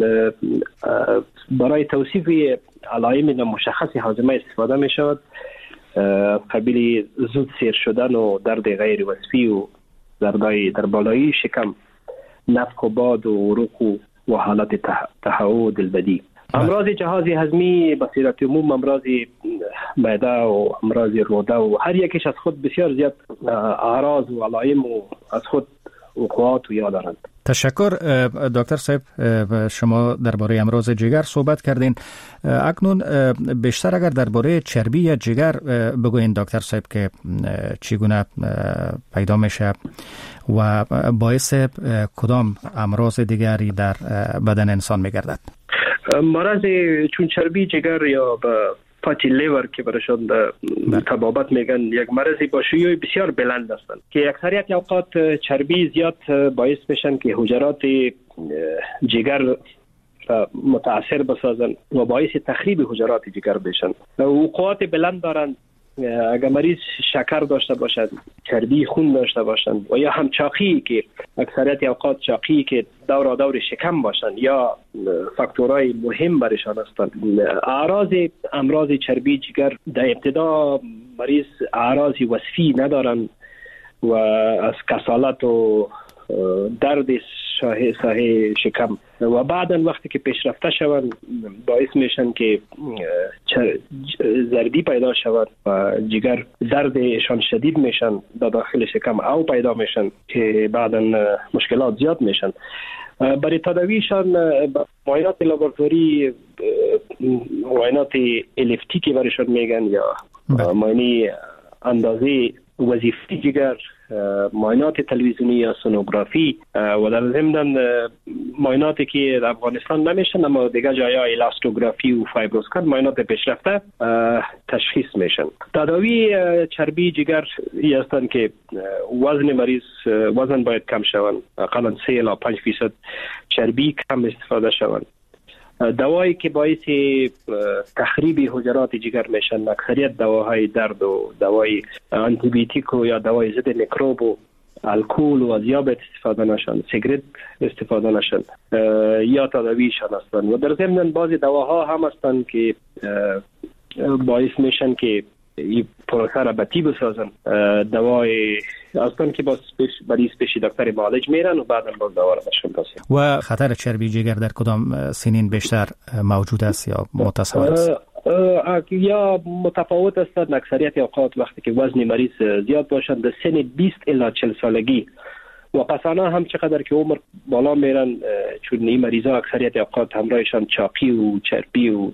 برای توصیف علائم مشخص هاضمه استفاده می شود، قبیل زود سیر شدن و درد غیر وصفی و دردای در بالایی شکم، نفخ و باد و عروق و حالت تهوع و دلبدی. امراض جهاز هضمی به صورت عموم امراض معده و امراض روده و هر یکیش از خود بسیار زیاد اعراض و علائم و از خود وقوعات و یا دارند. تشکر دکتر صاحب، شما درباره امراض جگر صحبت کردین. اکنون بیشتر اگر درباره چربی یا جگر بگوین دکتر صاحب که چگونه پیدا میشه و باعث کدام امراض دیگری در بدن انسان میگردد؟ مرض چون چربی جگر یا به فاتی لیور که برشان طبابت میگن، یک مرضی با شیوع بسیار بلند هستند که اکثریت اوقات چربی زیاد باعث میشن که حجرات جگر متاثر بسازن و باعث تخریب حجرات جگر بشن. وقوعات بلند دارند. اگر مریض شکر داشته باشد، چربی خون داشته باشند و یا هم چاقی که اکثریت اوقات چاقی که دور دور شکم باشند یا فاکتورهای مهم برشان هستند. اعراض امراض چربی جگر در ابتدا مریض اعراض وصفی ندارند و از کسالت و درد شاه ساحه شکم و بعدا وقتی که پیشرفته شوند باعث میشن که زردی پیدا شود و جگر دردشان شدید میشن در داخل شکم او پیدا میشن که بعدا مشکلات زیاد میشن. برای تداویشان معاینات لابراتوری، معاینات الفتی که برشان میگن یا معاینه اندازه وظیفه جگر، معاینات تلویزیونی یا سونوگرافی و در ضمن معایناتی که در افغانستان نمیشن اما دیگه جایا الاستوگرافی و فایبروسکان معاینات پیشرفته تشخیص میشن. تداوی چربی جگر ای هستند که وزن مریض وزن باید کم شوند، اقلا سه الی پنج فیصد چربی کم استفاده شوند. دوایی که باعث تخریب حجرات جگر میشن، اکثریت دواهای درد و دوای آنتی بیوتیک و یا دوای ضد میکروب و الکل و دیابت استفاده نشن، سیگرت استفاده نشن یا تداویشان هستند. و در ضمن بعضی دواها هم هستند که باعث میشن که این پروسه را بطی بسازن. دوای هستند که باز مریض پیش دکتر معالج میرن و بعدا باز دوا را بشون بسازن. و خطر چربی جگر در کدام سنین بیشتر موجود است یا متصور است؟ یا متفاوت است. اکثریت اوقات وقتی که وزن مریض زیاد باشند در سن بیست الی چهل سالگی و پسانا هم چقدر که عمر بالا میرن، چون این مریضا اکثریت اوقات همراهشان چاقی و چربی و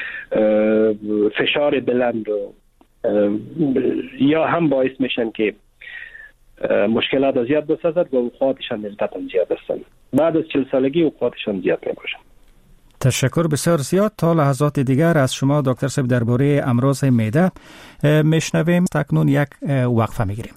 فشار بلند و یا هم باعث میشن که مشکلات زیاد بسازد و وقوعاتشان نسبتا زیاد هستند. بعد از چهل سالگی وقوعاتشان زیاد میباشن. تشکر بسیار زیاد. تا لحظات دیگر از شما دکتر صاحب درباره امراض معده میشنویم. تکنون یک وقفه میگیریم.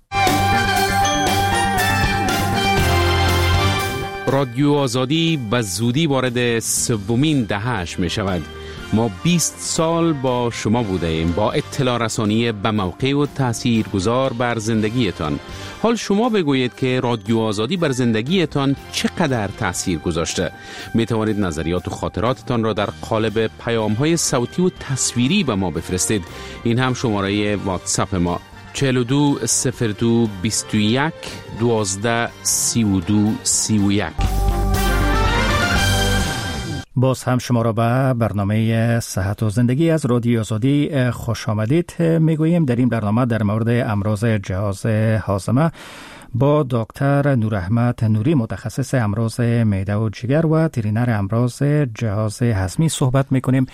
رادیو آزادی به زودی وارد سومین دهه‌اش می شود. ما بیست سال با شما بوده ایم، با اطلاع رسانی به موقع و تأثیر گذار بر زندگیتان. حال شما بگویید که رادیو آزادی بر زندگیتان چقدر تأثیر گذاشته. می توانید نظریات و خاطراتتان را در قالب پیام‌های صوتی و تصویری به ما بفرستید. این هم شماره واتساپ ما چهل و دو صفر دو بیست و یک دوازده سی و دو سی و یک. باز هم شما را به برنامه صحت و زندگی از رادیو آزادی خوش آمدید میگوییم. در این برنامه در مورد امراض جهاز هاضمه با دکتر نور احمد نوری متخصص امراض معده و جگر و وترینر امراض جهاز هضمی صحبت میکنیم.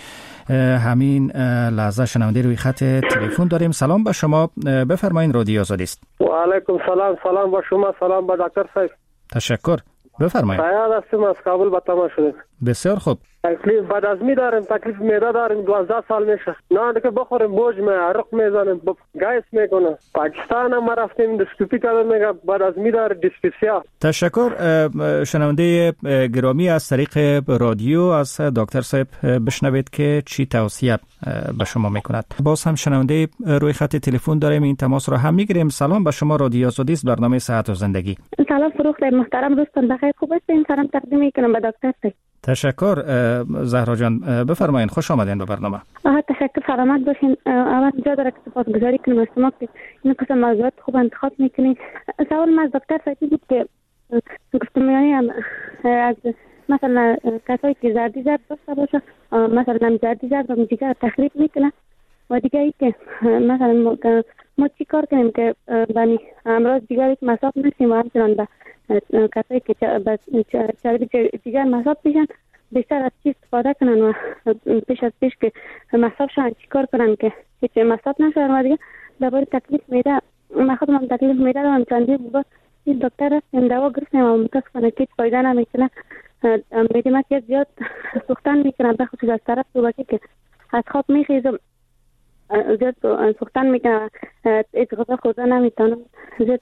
همین لحظه شنونده روی خط تلفن داریم. سلام به شما، بفرمایید، رادیو آزادی است. و علیکم سلام. سلام به شما، سلام به دکتر صاحب. تشکر، بفرمایید. سیاد هستم از کابل به تماس شدیم. بسیار خوب. تکلیف بدهضمی داریم، تکلیف معده داریم، دوازده سال میشه. نه دیگه بخوریم بوج می عرق میزنیم، گیس میکنه. پاکستان هم رفتیم اندوسکوپی کردن، میگه بدهضمی داره، دیسپسیا. تشکر. شنونده گرامی از طریق رادیو از دکتر صاحب بشنوید که چی توصیه به شما میکند. باز هم شنونده روی خط تلفن داریم، این تماس را هم میگیریم. سلام به شما، رادیو آزادی است، برنامه صحت و زندگی. سلام فروخت محترم، روزتون بخیر. خوب است؟ این سلام تقدیم میکنم به دکتر صاحب. تشکر زهرا جان، بفرمایید، خوش آمدین به برنامه. آها تشکر، سلامت باشین. اول جا داره که سپاسگزاری کنم از شما که این قسم موضوعات خوب انتخاب میکنین. سوال من از دکتر صاحب بود که گفتم یعنی از مثلا کسایی که زردی زرد داشته باشه، مثلا زردی زرد و دیگر تخریب میکنه و دیگه ای که مثلا ما چی کار کنیم که بانی امراض دیگری که مصاب نشیم و همچنان به کسایی که چربی دیگر مصاب بشن بیشتر از چی استفاده کنن و پیش از پیش که مصاب شن چی کار کنن که هیچ مصاب نشن. و دیگه درباره تکلیف میده، من خودم هم تکلیف میده دارم، چندی بود این دکتر رفتیم دوا گرفتیم و متاسفانه که فایده نمیکنه. میدیم که زیاد سوختن میکنم، به خصوص از طرف صبح که از خواب میخیزم زیاد سوختن میکنم، ایت غذا خوردن نمیتونم زیاد.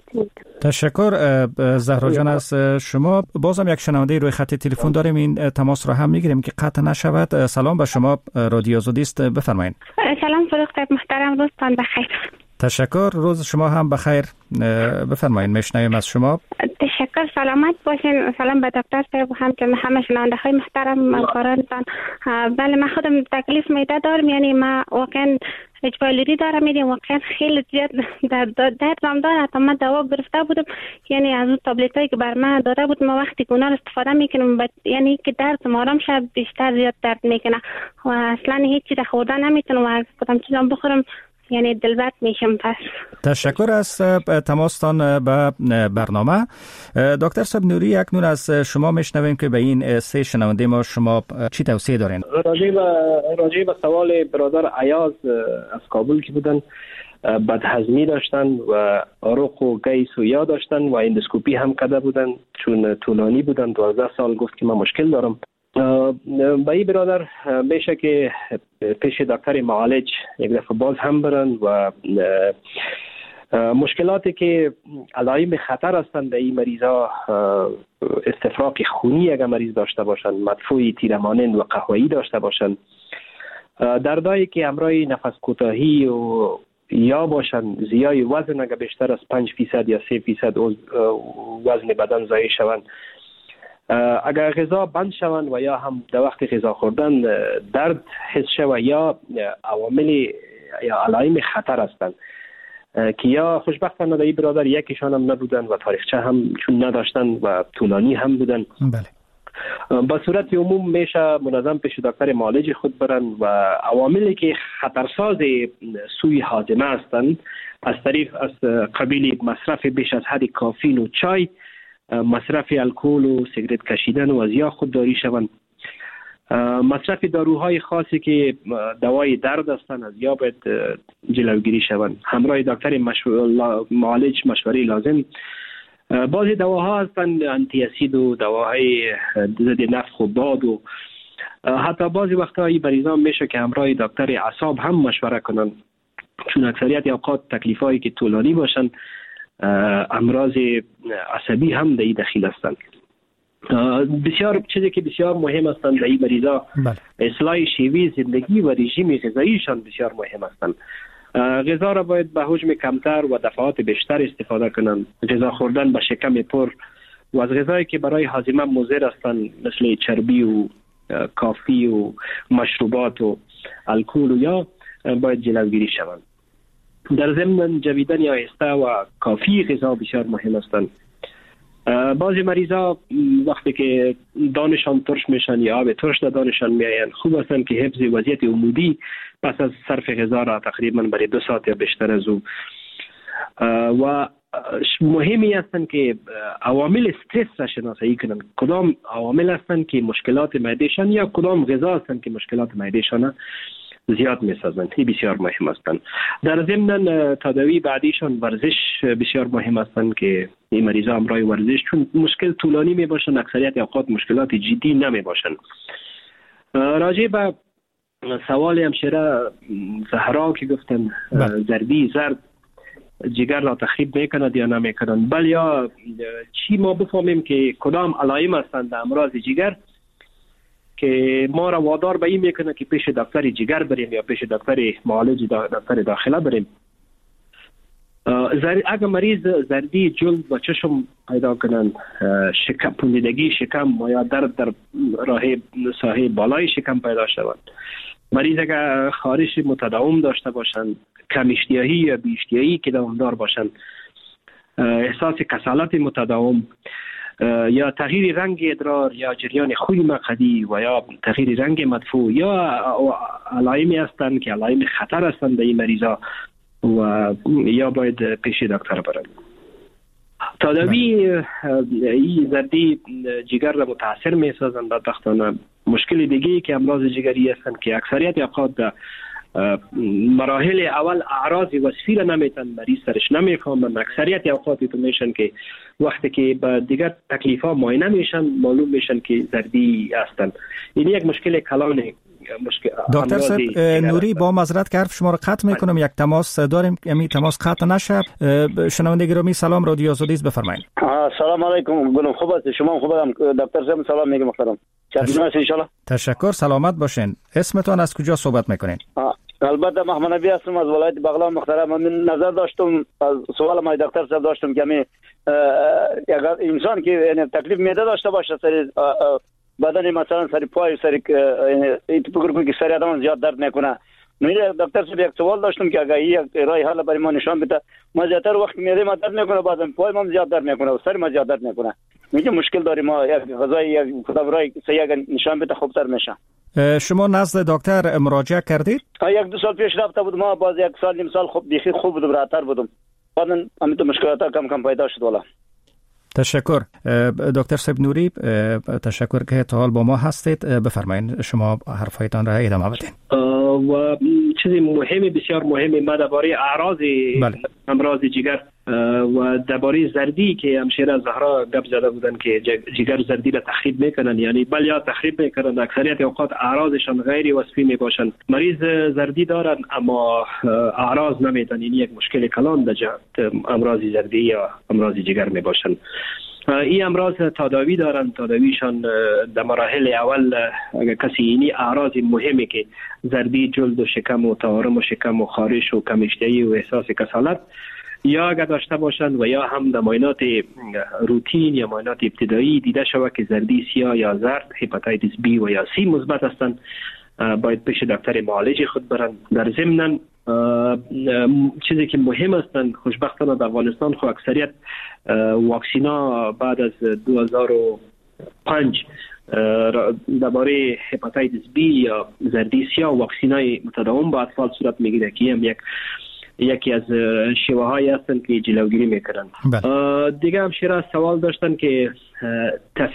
تشکر زهرا جان از شما. بازم یک شنونده روی خط تلفن داریم، این تماس را هم میگیریم که قطع نشود. سلام به شما، رادیو آزادی است، بفرمایید. سلام فروخت محترم، روزتان بخیر. تشکر، روز شما هم بخیر. بفرمایید، میشنویم از شما. تشکر، سلامت باشین. سلام به دکتر صاحب و همچنین همه شنونده های محترم همکارانتان. بله من خودم تکلیف معده دارم، یعنی ما واقعا اجبالی دارم، میریم واقعا خیلی زیاد درد دردم داره. حتی من دوا گرفته بودم، یعنی از اون تابلت هایی که بر من داده بود ما وقتی که اونا رو استفاده میکنم یعنی که درد آرام شه بیشتر زیاد درد میکنه و اصلا هیچ چیز خوردن نمیتونم و از کدام چیزام بخورم یعنی دلبر میشم. پس تشکر از تماستان به برنامه. دکتر صاحب نوری، یک نور از شما میشنویم که به این سه شنونده ما شما چی توصیه دارین؟ راجع به راجع به سوال برادر عیاض از کابل که بودن، بدهضمی داشتن و عروق و گیس و یا داشتن و اندوسکوپی هم کرده بودن، چون طولانی بودن، دوازده سال گفت که من مشکل دارم. با این برادر میشه که پیش دکتر معالج یک دفعه باز هم برن و مشکلاتی که علائم خطر هستند در این مریضا، استفراغ خونی اگر مریض داشته باشن، مدفوع تیرمانند و قهوه‌ای داشته باشن، دردایی که همراه نفس کوتاهی و یا باشن، زیای وزن اگر بیشتر از پنج فیصد یا سه فیصد وزن بدن زاید شوند، اگر غذا بند شوند و یا هم در وقت غذا خوردن درد حس شود یا عوامل یا علائم خطر هستند که یا خوشبختانه در این برادر یکیشان هم نبودن و تاریخچه هم چون نداشتن و طولانی هم بودن. بله. با صورت عموم میشه منظم پیش دکتر معالج خود برن و عواملی که خطرساز سوی هاضمه هستند از طریق از قبیل مصرف بیش از حد کافین و چای، مصرف الکل و سیگرت کشیدن و از یا خودداری شوند، مصرف داروهای خاصی که دوای درد هستند از یا باید جلوگیری شوند، همراه دکتر مشور... معالج مشوره لازم. بعضی دواها هستند آنتی اسید و دواهای ضد نفخ و باد و حتی بعضی وقتا این مریضان میشه که همراه دکتر اعصاب هم مشوره کنند، چون اکثریت اوقات تکلیفایی که طولانی باشند امراض عصبی هم در این دخیل هستند. بسیار چیزی که بسیار مهم هستند در این مریضا، اصلاح شیوه زندگی و رژیم غذاییشان بسیار مهم هستند. غذا را باید به حجم کمتر و دفعات بیشتر استفاده کنند، غذا خوردن به شکم پر و از غذایی که برای هاضمه مضر هستند مثل چربی و کافی و مشروبات و الکل و یا باید جلوگیری شوند. در ضمن جویدن یا آهسته و کافی غذا بسیار مهم هستند. بعضی مریضا وقتی که دانشان ترش میشن یا آب ترش در دانشان میاین، خوب هستن که حفظ وضعیت عمودی پس از صرف غذا را تقریبا برای دو ساعت یا بیشتر از او و مهمی هستند که عوامل استرس را شناسایی کنند، کدام عوامل هستند که مشکلات معدهشان یا کدام غذا هستند که مشکلات معدهشان زیاد میسازند. این بسیار مهم هستند. در ضمن تداوی بعدیشان ورزش بسیار مهم هستند که این مریضا همراه ورزش، چون مشکل طولانی می باشند اکثریت اوقات مشکلات جدی نمی باشند. راجع به سوال همشیره زهرا که گفتن زردی زرد جگر را تخریب میکند یا نمیکنند، بل یا چی ما بفهمیم که کدام علائم هستند امراض جگر که ما را وادار به این میکنه که پیش دکتر جگر بریم یا پیش دکتر معالج دکتر داخله بریم. اگر مریض زردی جلد و چشم پیدا کنند، شکم پوسیدگی شکم یا درد در راه ساحه بالای شکم پیدا شود، مریض اگر خارش متداوم داشته باشند، کم اشتیاقی یا بی اشتیاقی که دوامدار باشند، احساس کسالت متداوم یا تغییر رنگ ادرار یا جریان خوی مقعدی و یا تغییر رنگ مدفوع یا علائمی هستند که علائم خطر هستند به این مریضا و یا باید پیش دکتر برند. تداوی این زردی جگر را متاثر می سازند. بدبختانه مشکل دیگه که امراض جگری هستند که اکثریت اوقات در مراحل اول اعراض وصفی را نمیتن مریض سرش نمیفهمند. اکثریت اوقات تو میشن که وقتی که به دیگر تکلیف ها معاینه میشن معلوم میشن که زردی هستند. این یک مشکل کلانه. مشکل دکتر صاحب نوری، با معذرت که حرف شما رو قطع میکنم، یک تماس داریم، یعنی تماس قطع نشه. شنونده گرامی سلام، رادیو آزادی است، بفرمایید. سلام علیکم. گلم خوب است؟ شما خوب ام دکتر صاحب؟ سلام میگم محترم. چطور ان شاء الله؟ تشکر، سلامت باشین. اسمتون از کجا صحبت میکنین؟ البته محمد نبی هستم از ولایت بغلان محترم. من نظر داشتم از سوال ما دکتر صاحب داشتم که می اگر انسان که یعنی تکلیف معده داشته باشه سر بدن مثلا سر پای سر این فکر کنم که سر آدم زیاد درد نکنه. میره دکتر صاحب یک سوال داشتم که اگر یک راه حل برای ما نشان بده، ما زیاتر وقت معده ما درد نکنه، بعدن پای ما زیاد درد نکنه و سر ما زیاد درد نکنه. میگه مشکل داریم، ما یک غذای یک کدام راه صحیح نشان بده خوبتر میشه. شما نزد دکتر مراجعه کردید؟ یک دو سال پیش رفته بودم، ما باز یک سال نیم سال خوب بیخی خوب بودم، راحت‌تر بودم. بعدن همین تو مشکلات کم کم پیدا شد. والا تشکر دکتر صاحب نوری، تشکر که تا حال با ما هستید. بفرمایید شما حرفایتان را ادامه بدین. و چیزی مهمی بسیار مهمی ما درباره اعراض امراض جگر و درباره زردی که همشیره زهرا گپ زده بودن که جگر زردی را تخریب میکنن، یعنی بل یا تخریب میکنن، اکثریت اوقات اعراضشان غیر وصفی میباشن. مریض زردی دارن اما اعراض نمیتن، یعنی یک مشکل کلان در جهت امراض زردی یا امراض جگر میباشن. این امراض تداوی دارن، تداویشان در مراحل اول اگر کسی اینی اعراض مهمی که زردی جلد و شکم و تورم و شکم و خارش و کم اشتهایی و احساس کسالت یا اگر داشته باشند و یا هم در معاینات روتین یا معاینات ابتدایی دیده شود که زردی سیاه یا زرد، هپاتیتس بی و یا سی مثبت هستند، باید پیش دکتر معالج خود برند. در ضمن چیزی که مهم هستند، خوشبختانه در افغانستان خو اکثریت واکسینا بعد از دو هزار و پنج درباره هپاتیتس بی یا زردی سیاه واکسینای متداوم با اطفال صورت میگیره که هم یک یکی از شیوه هایی هستند که جلوگیری میکنند. دیگه هم شیره سوال داشتن که تف...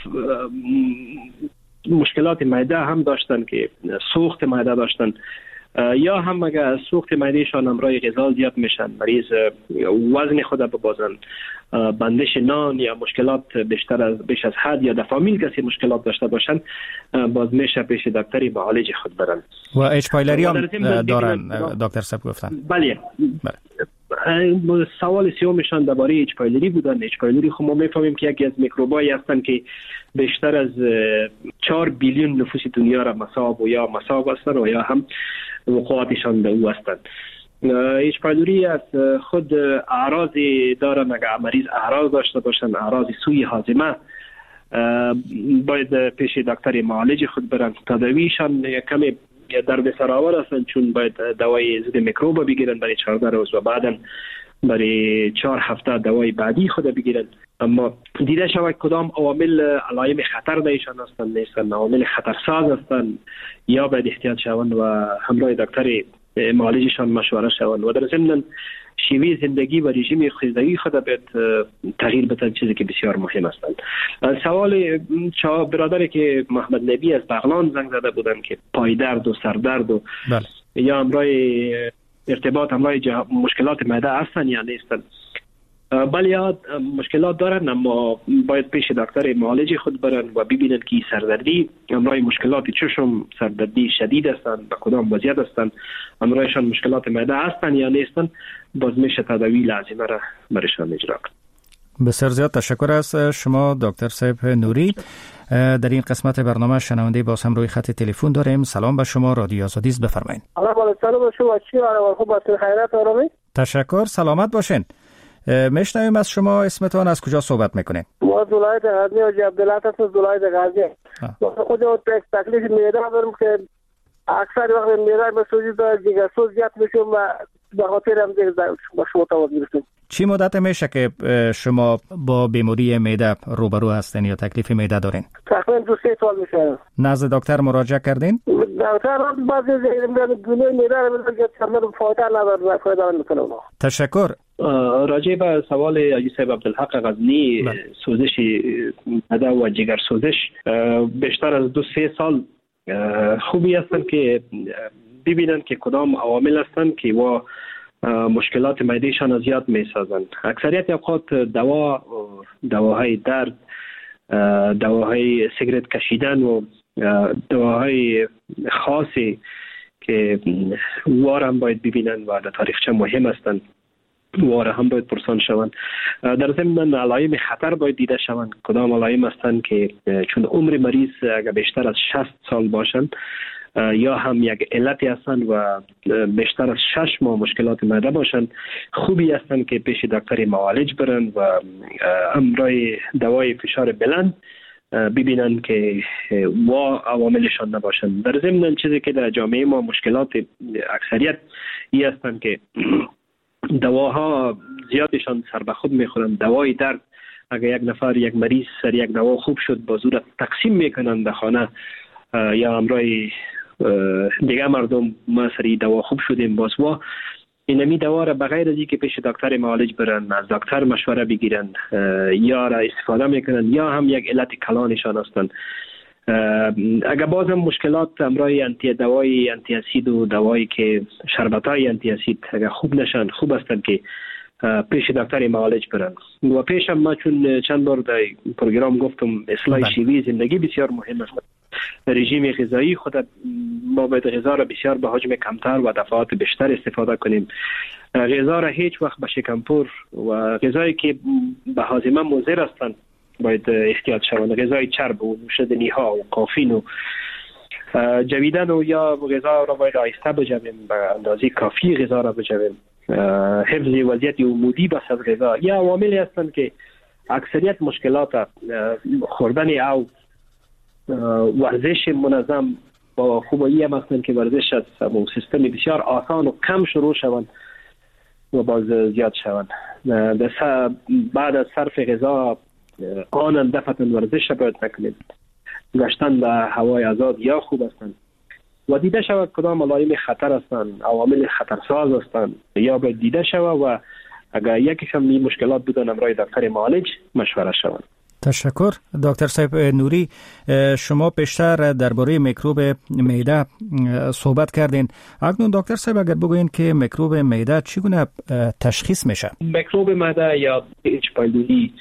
مشکلات معده هم داشتن که سوخت معده داشتن یا هم اگر سوخت معدهشان همراه غذا زیاد میشن، مریض وزن خود ببازن، بندش نان یا مشکلات بیشتر از بیش از حد یا در فامیل کسی مشکلات داشته باشن، باز میشه پیش دکتر معالج خود برن. و اچ پایلری هم دارن دکتر صاحب گفتن؟ بله. بله. سوال سیومشان درباره اچ پایلری بودن. اچ پایلری خب ما میفهمیم که یکی از میکروبایی هستن که بیشتر از چهار بیلیون نفوس دنیا را مصاب و یا مصاب هستن و یا هم وقوعاتشان به او هستند. اچ پایلوری از خود اعراضی دارن. اگر مریض اعراض داشته باشن، اعراض سوی هاضمه، باید پیش دکتر معالج خود برن. تداویشان کمی درد سرآور هستند چون باید دوای ضد میکروب بگیرن برای چهارده روز و بعداً برای چهار هفته دوای بعدی خود بگیرن. اما دیده شود کدام عوامل علائم خطر دایشان هستند نیستند، عوامل خطرساز هستند یا باید احتیاط شوند و همراه دکتر معالجشان مشوره شوند و در ضمن شیوه زندگی و رژیم غذایی خود باید تغییر بدن، چیزی که بسیار مهم هستند. سوال چا برادری که محمد نبی از بغلان زنگ زده بودن که پای درد و سر درد و بله. یا همراه ارتباط همراه مشکلات معده هستند یا نیستند. بله مشکلات دارن، اما باید پیش دکتر معالج خود برن و ببینن که سردردی همراه مشکلات چشم، سردردی شدید هستند، به کدام وضعیت هستند، همراهشان مشکلات معده هستند یا نیستند، باز میشه تداوی لازمه را برشان اجرا کنند. بسیار زیاد تشکر از شما دکتر صاحب نوری. در این قسمت برنامه شنونده باز هم روی خط تلفن داریم. سلام به شما، رادیو آزادی است، بفرمایید. سلام شما، چی آره خوب هستین؟ خیرات آرامی؟ تشکر، سلامت باشین. میشنویم از شما، اسمتون، از کجا صحبت میکنین؟ ما ولایت غزنی و عبدالله هستم، ولایت غزنی. خودم تکلیف معده دارم که اکثر وقت معده به سوزی داره، دیگه سوز زیاد میشم و به خاطر هم دیگه با شما تماس گرفتم. چی مدت میشه که شما با بیماری معده روبرو هستین یا تکلیف معده دارین؟ تقریبا دو سه سال میشه. نزد دکتر مراجعه کردین؟ دکتر بعضی میگن گونه معده رو میگن که چندان فایده نداره، فایده نمیکنه. تشکر. راجع به سوال آقای صاحب عبدالحق غزنی، سوزش معده و جگر سوزش بیشتر از دو سه سال خوبی هستند که ببینن که کدام عوامل هستند که و مشکلات معدهشان از زیاد میسازند. اکثریت اوقات دوا دواهای درد، دواهای سیگرت کشیدن و دواهای خاصی که وار هم باید ببینن و در تاریخچه مهم هستند، وار هم باید پرسان شوند. در ضمن علائم خطر باید دیده شوند، کدام علائم هستند که چون عمر مریض اگر بیشتر از شصت سال باشند یا هم یک علتی هستند و بیشتر از شش ماه مشکلات معده باشند، خوبی هستند که پیش دکتر معالج برن و همراه دوای فشار بلند ببینن که وا عواملشان نباشند. در ضمن چیزی که در جامعه ما مشکلات اکثریت ای هستند که دواها زیادشان سر به خود میخورند. دوای درد اگر یک نفر یک مریض سر یک دوا خوب شد با زور تقسیم میکنند در خانه یا همراه دیگه مردم ما سری دوا خوب شدیم باز وا اینمی دوا را بغیر از اینکه پیش دکتر معالج برن از دکتر مشوره بگیرن یا را استفاده میکنن یا هم یک علت کلانشان هستند. اگر باز هم مشکلات همراه انتی دوای انتی اسید و دوایی که شربتای انتی اسید اگر خوب نشن، خوب هستند که پیش دکتر معالج برن. و پیش هم ما چون چند بار در پروگرام گفتم اصلاح شیوه زندگی بسیار مهم است. رژیم غذایی خود ما باید غذا را بسیار به حجم کمتر و دفعات بیشتر استفاده کنیم. غذا را هیچ وقت به شکمپور و غذایی که به هاضمه مضر هستند باید احتیاط شوند. غذای چرب و نوشیدنی ها و کافین و جویدن و یا غذا را باید آهسته بجویم، به اندازه کافی غذا را بجویم. حفظ وضعیت عمودی بس از غذا یا عواملی هستند که اکثریت مشکلات خوردن او ورزش منظم با خوبایی هم هستند که ورزش از سیستم بسیار آسان و کم شروع شوند و باز زیاد شوند. بعد از صرف غذا آنن دفعتن ورزش باید نکنید. گشتن به هوای آزاد یا خوب هستند و دیده شود کدام علائم خطر هستند، عوامل خطرساز هستند یا باید دیده شود و اگر یکیشان این مشکلات بودن همراه دکتر معالج مشوره شوند. تشکر. دکتر صاحب نوری، شما پیشتر درباره میکروب معده صحبت کردین. اکنون دکتر صاحب اگر بگوین که میکروب معده چگونه تشخیص میشه؟ میکروب معده یا اچ پایلوری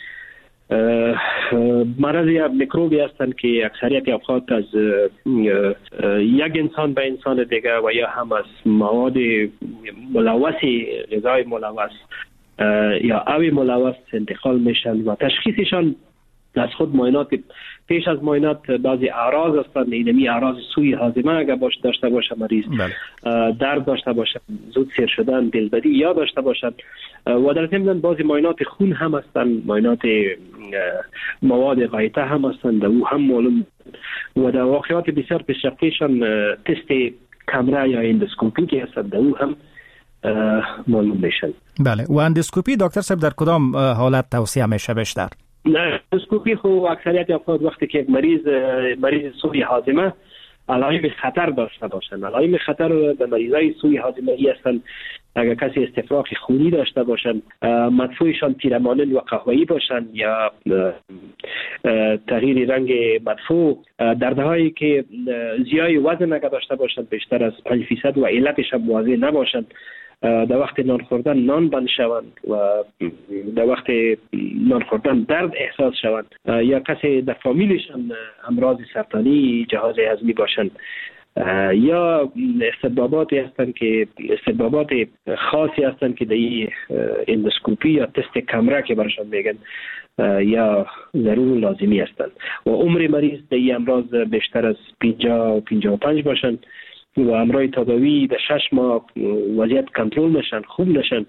مرض یا میکروبی هستند که اکثریت اوقات از یک انسان به انسان دیگه و یا هم از مواد ملوث، غذای ملوث یا آب ملوث انتقال میشن و تشخیصشان از خود معاینات پیش از معاینات بعضی اعراض هستند. اینمی اعراض سوی هاضمه اگر باش داشته باشه مریض، درد داشته باشه، زود سیر شدن، دلبدی یا داشته باشد و در ضمن بعضی معاینات خون هم هستند، معاینات مواد غایطه هم هستند، او هم معلوم و در واقعات بسیار پیشرفته‌شان تست کامرا یا اندوسکوپی که هستند، او هم معلوم میشن. بله. و اندوسکوپی دکتر صاحب در کدام حالت توصیه میشه بیشتر؟ نه اندوسکوپی خو اکثریت افراد وقتی که مریض مریض سوی هاضمه علائم خطر داشته باشند. علائم خطر در مریضای سوی هاضمه ای هستند اگر کسی استفراغ خونی داشته باشند، مدفوعشان پیرامانن و قهوه‌ای باشند یا تغییر رنگ مدفوع، دردهایی که زیای وزن اگر داشته باشند بیشتر از پنج درصد و علتش هم واضح نباشند، در وقت نان خوردن نان بند شوند و در وقت نان خوردن درد احساس شوند، یا کسی در فامیلشان امراض سرطانی جهاز هضمی باشند، یا استباباتی هستند که استبابات خاصی هستند که در اندوسکوپی یا تست کمره که برشان میگن یا ضرور لازمی هستند و عمر مریض در این امراض بیشتر از پنجاه و پنجاه و پنج باشند و امرای تداوی در شش ماه وضعیت کنترل نشن، خوب نشن،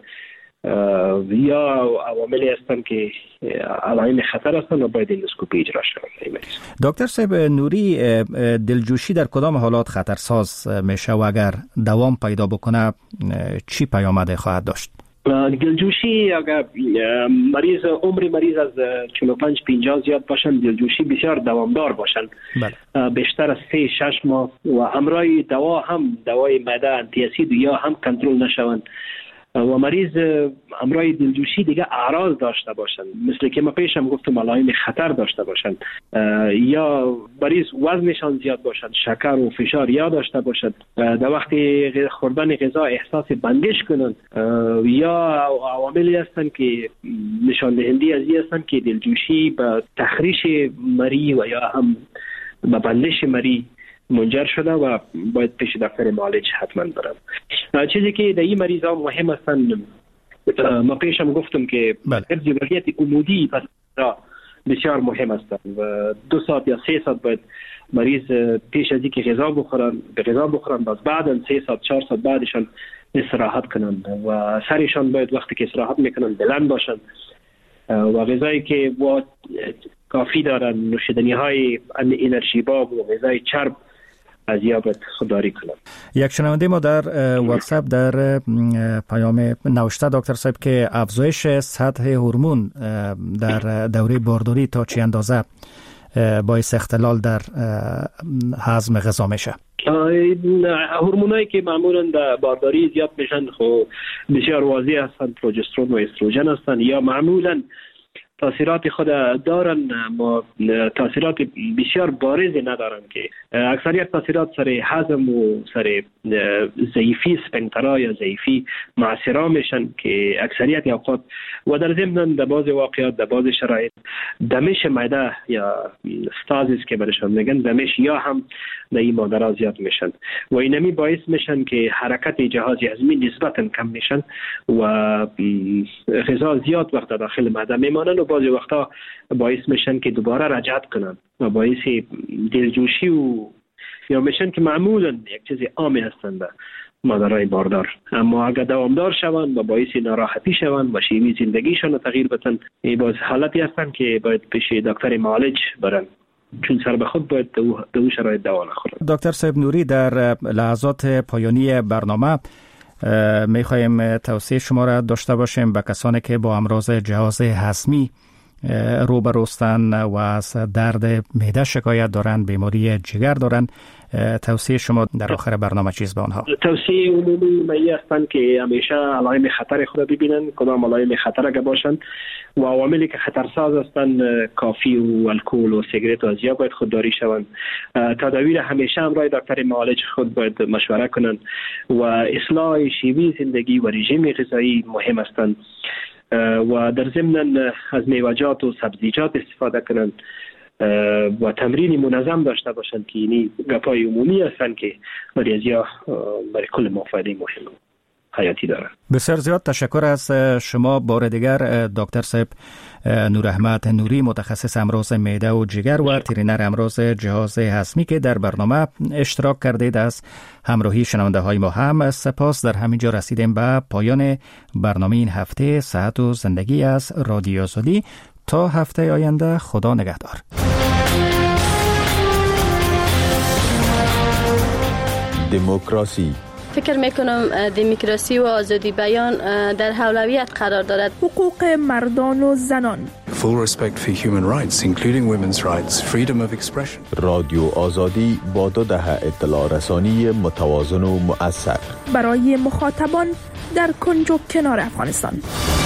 یا عواملی هستند که علائم خطر هستند و باید اندوسکوپی اجرا شود. دکتر صاحب نوری، دلجوشی در کدام حالات خطرساز میشه و اگر دوام پیدا بکنه چی پیامد خواهد داشت؟ دلجوشی اگر مریض عمر مریض از چهل و پنج پنجاه زیاد باشن، دلجوشی بسیار دوامدار باشن، بله. بیشتر از سه شش ماه و همراه دوا هم دوای معده آنتی اسید یا هم کنترل نشوند و مریض همراه دلجوشی دیگه اعراض داشته باشند، مثل که ما پیشم گفتم علائم خطر داشته باشند، یا مریض وزنشان زیاد باشند، شکر و فشار یا داشته باشند، در وقت خوردن غذا احساس بندش کنند، یا عواملی هستند که نشان دهنده از این هستند که دلجوشی به تخریش مری و یا هم به بندش مری منجر شده و باید پیش دکتر معالج حتما برم. چیزی که در این مریضا مهم هستند، ما پیشم گفتم که ارجاعیت عمودی پس بسیار مهم هستند و دو ساعت یا سه ساعت باید مریض پیش از اینکه غذا بخورن به غذا بخورن، باز بعدا سه ساعت چهار ساعت بعدشان استراحت کنند و سرشان باید وقتی که استراحت میکنن بلند باشند و غذایی که با کافی دارن، نوشیدنی های انرژی باب و غذای چرب از یابت خودداری کنم. یک شنونده ما در واتساپ در پیام نوشته دکتر صاحب که افزایش سطح هورمون در دوره بارداری تا چه اندازه باعث اختلال در هضم غذا میشه؟ هورمونایی که معمولا در بارداری زیاد میشن خب بسیار واضح هستند، پروژسترون و استروژن هستند یا معمولا تاثیرات خود دارن ما تاثیرات بسیار بارزی ندارن که اکثریت تاثیرات سر هضم و سر ضعیفی اسفنکترها یا ضعیفی معصرا میشن که اکثریت اوقات و در ضمن در بعض واقعات در بعض شرایط دمش معده یا استازیس که برشان میگن دمش یا هم در این مادرها زیاد میشن و اینمی باعث میشن که حرکت جهاز هضمی نسبتا کم میشن و غذا زیاد وقت داخل معده میمانن و بعضی وقتا باعث میشن که دوباره رجعت کنن و باعث دلجوشی و یا میشن که معمولا یک چیز عامی هستند مادرای باردار، اما اگر دوامدار شوند و باعث ناراحتی شوند و شیوه زندگیشان رو تغییر بدن، این باز حالتی هستند که باید پیش دکتر معالج برن چون سر به خود باید در اون شرایط دوا نخورن. دکتر صاحب نوری، در لحظات پایانی برنامه میخوایم توصیه شما را داشته باشیم به کسانی که با امراض جهاز هضمی روبروستن و از درد معده شکایت دارن، بیماری جگر دارن، توصیه شما در آخر برنامه چیز به آنها؟ توصیه عمومی مایی هستند که همیشه علائم خطر خود ببینن، کدام علائم خطر اگه باشند و عواملی که خطرساز هستند کافی و الکل و سیگرت و ازیا باید خودداری شوند. تداوی همیشه همراه دکتر معالج خود باید مشوره کنند و اصلاح شیوه زندگی و رژیم غذایی مهم هستند و در ضمن از میوه‌جات و سبزیجات استفاده کنند و تمرین منظم داشته باشند که اینی گپای عمومی هستند که مریضیا برای کل ما فایده مهم حیاتی دارند. بسیار زیاد تشکر از شما بار دیگر دکتر صاحب نور احمد نوری، متخصص امراض معده و جگر و ترینر امراض جهاز هضمی که در برنامه اشتراک کردید. از همراهی شنونده های ما هم سپاس. در همینجا رسیدیم به پایان برنامه این هفته صحت و زندگی از رادیو آزادی. تا هفته آینده خدا نگهدار. دموکراسی فکر میکنم دموکراسی و آزادی بیان در اولویت قرار دارد. حقوق مردان و زنان. Full respect for human rights including women's rights, freedom of expression. رادیو آزادی با دو دهه اطلاع رسانی متوازن و مؤثر برای مخاطبان در کنج و کنار افغانستان.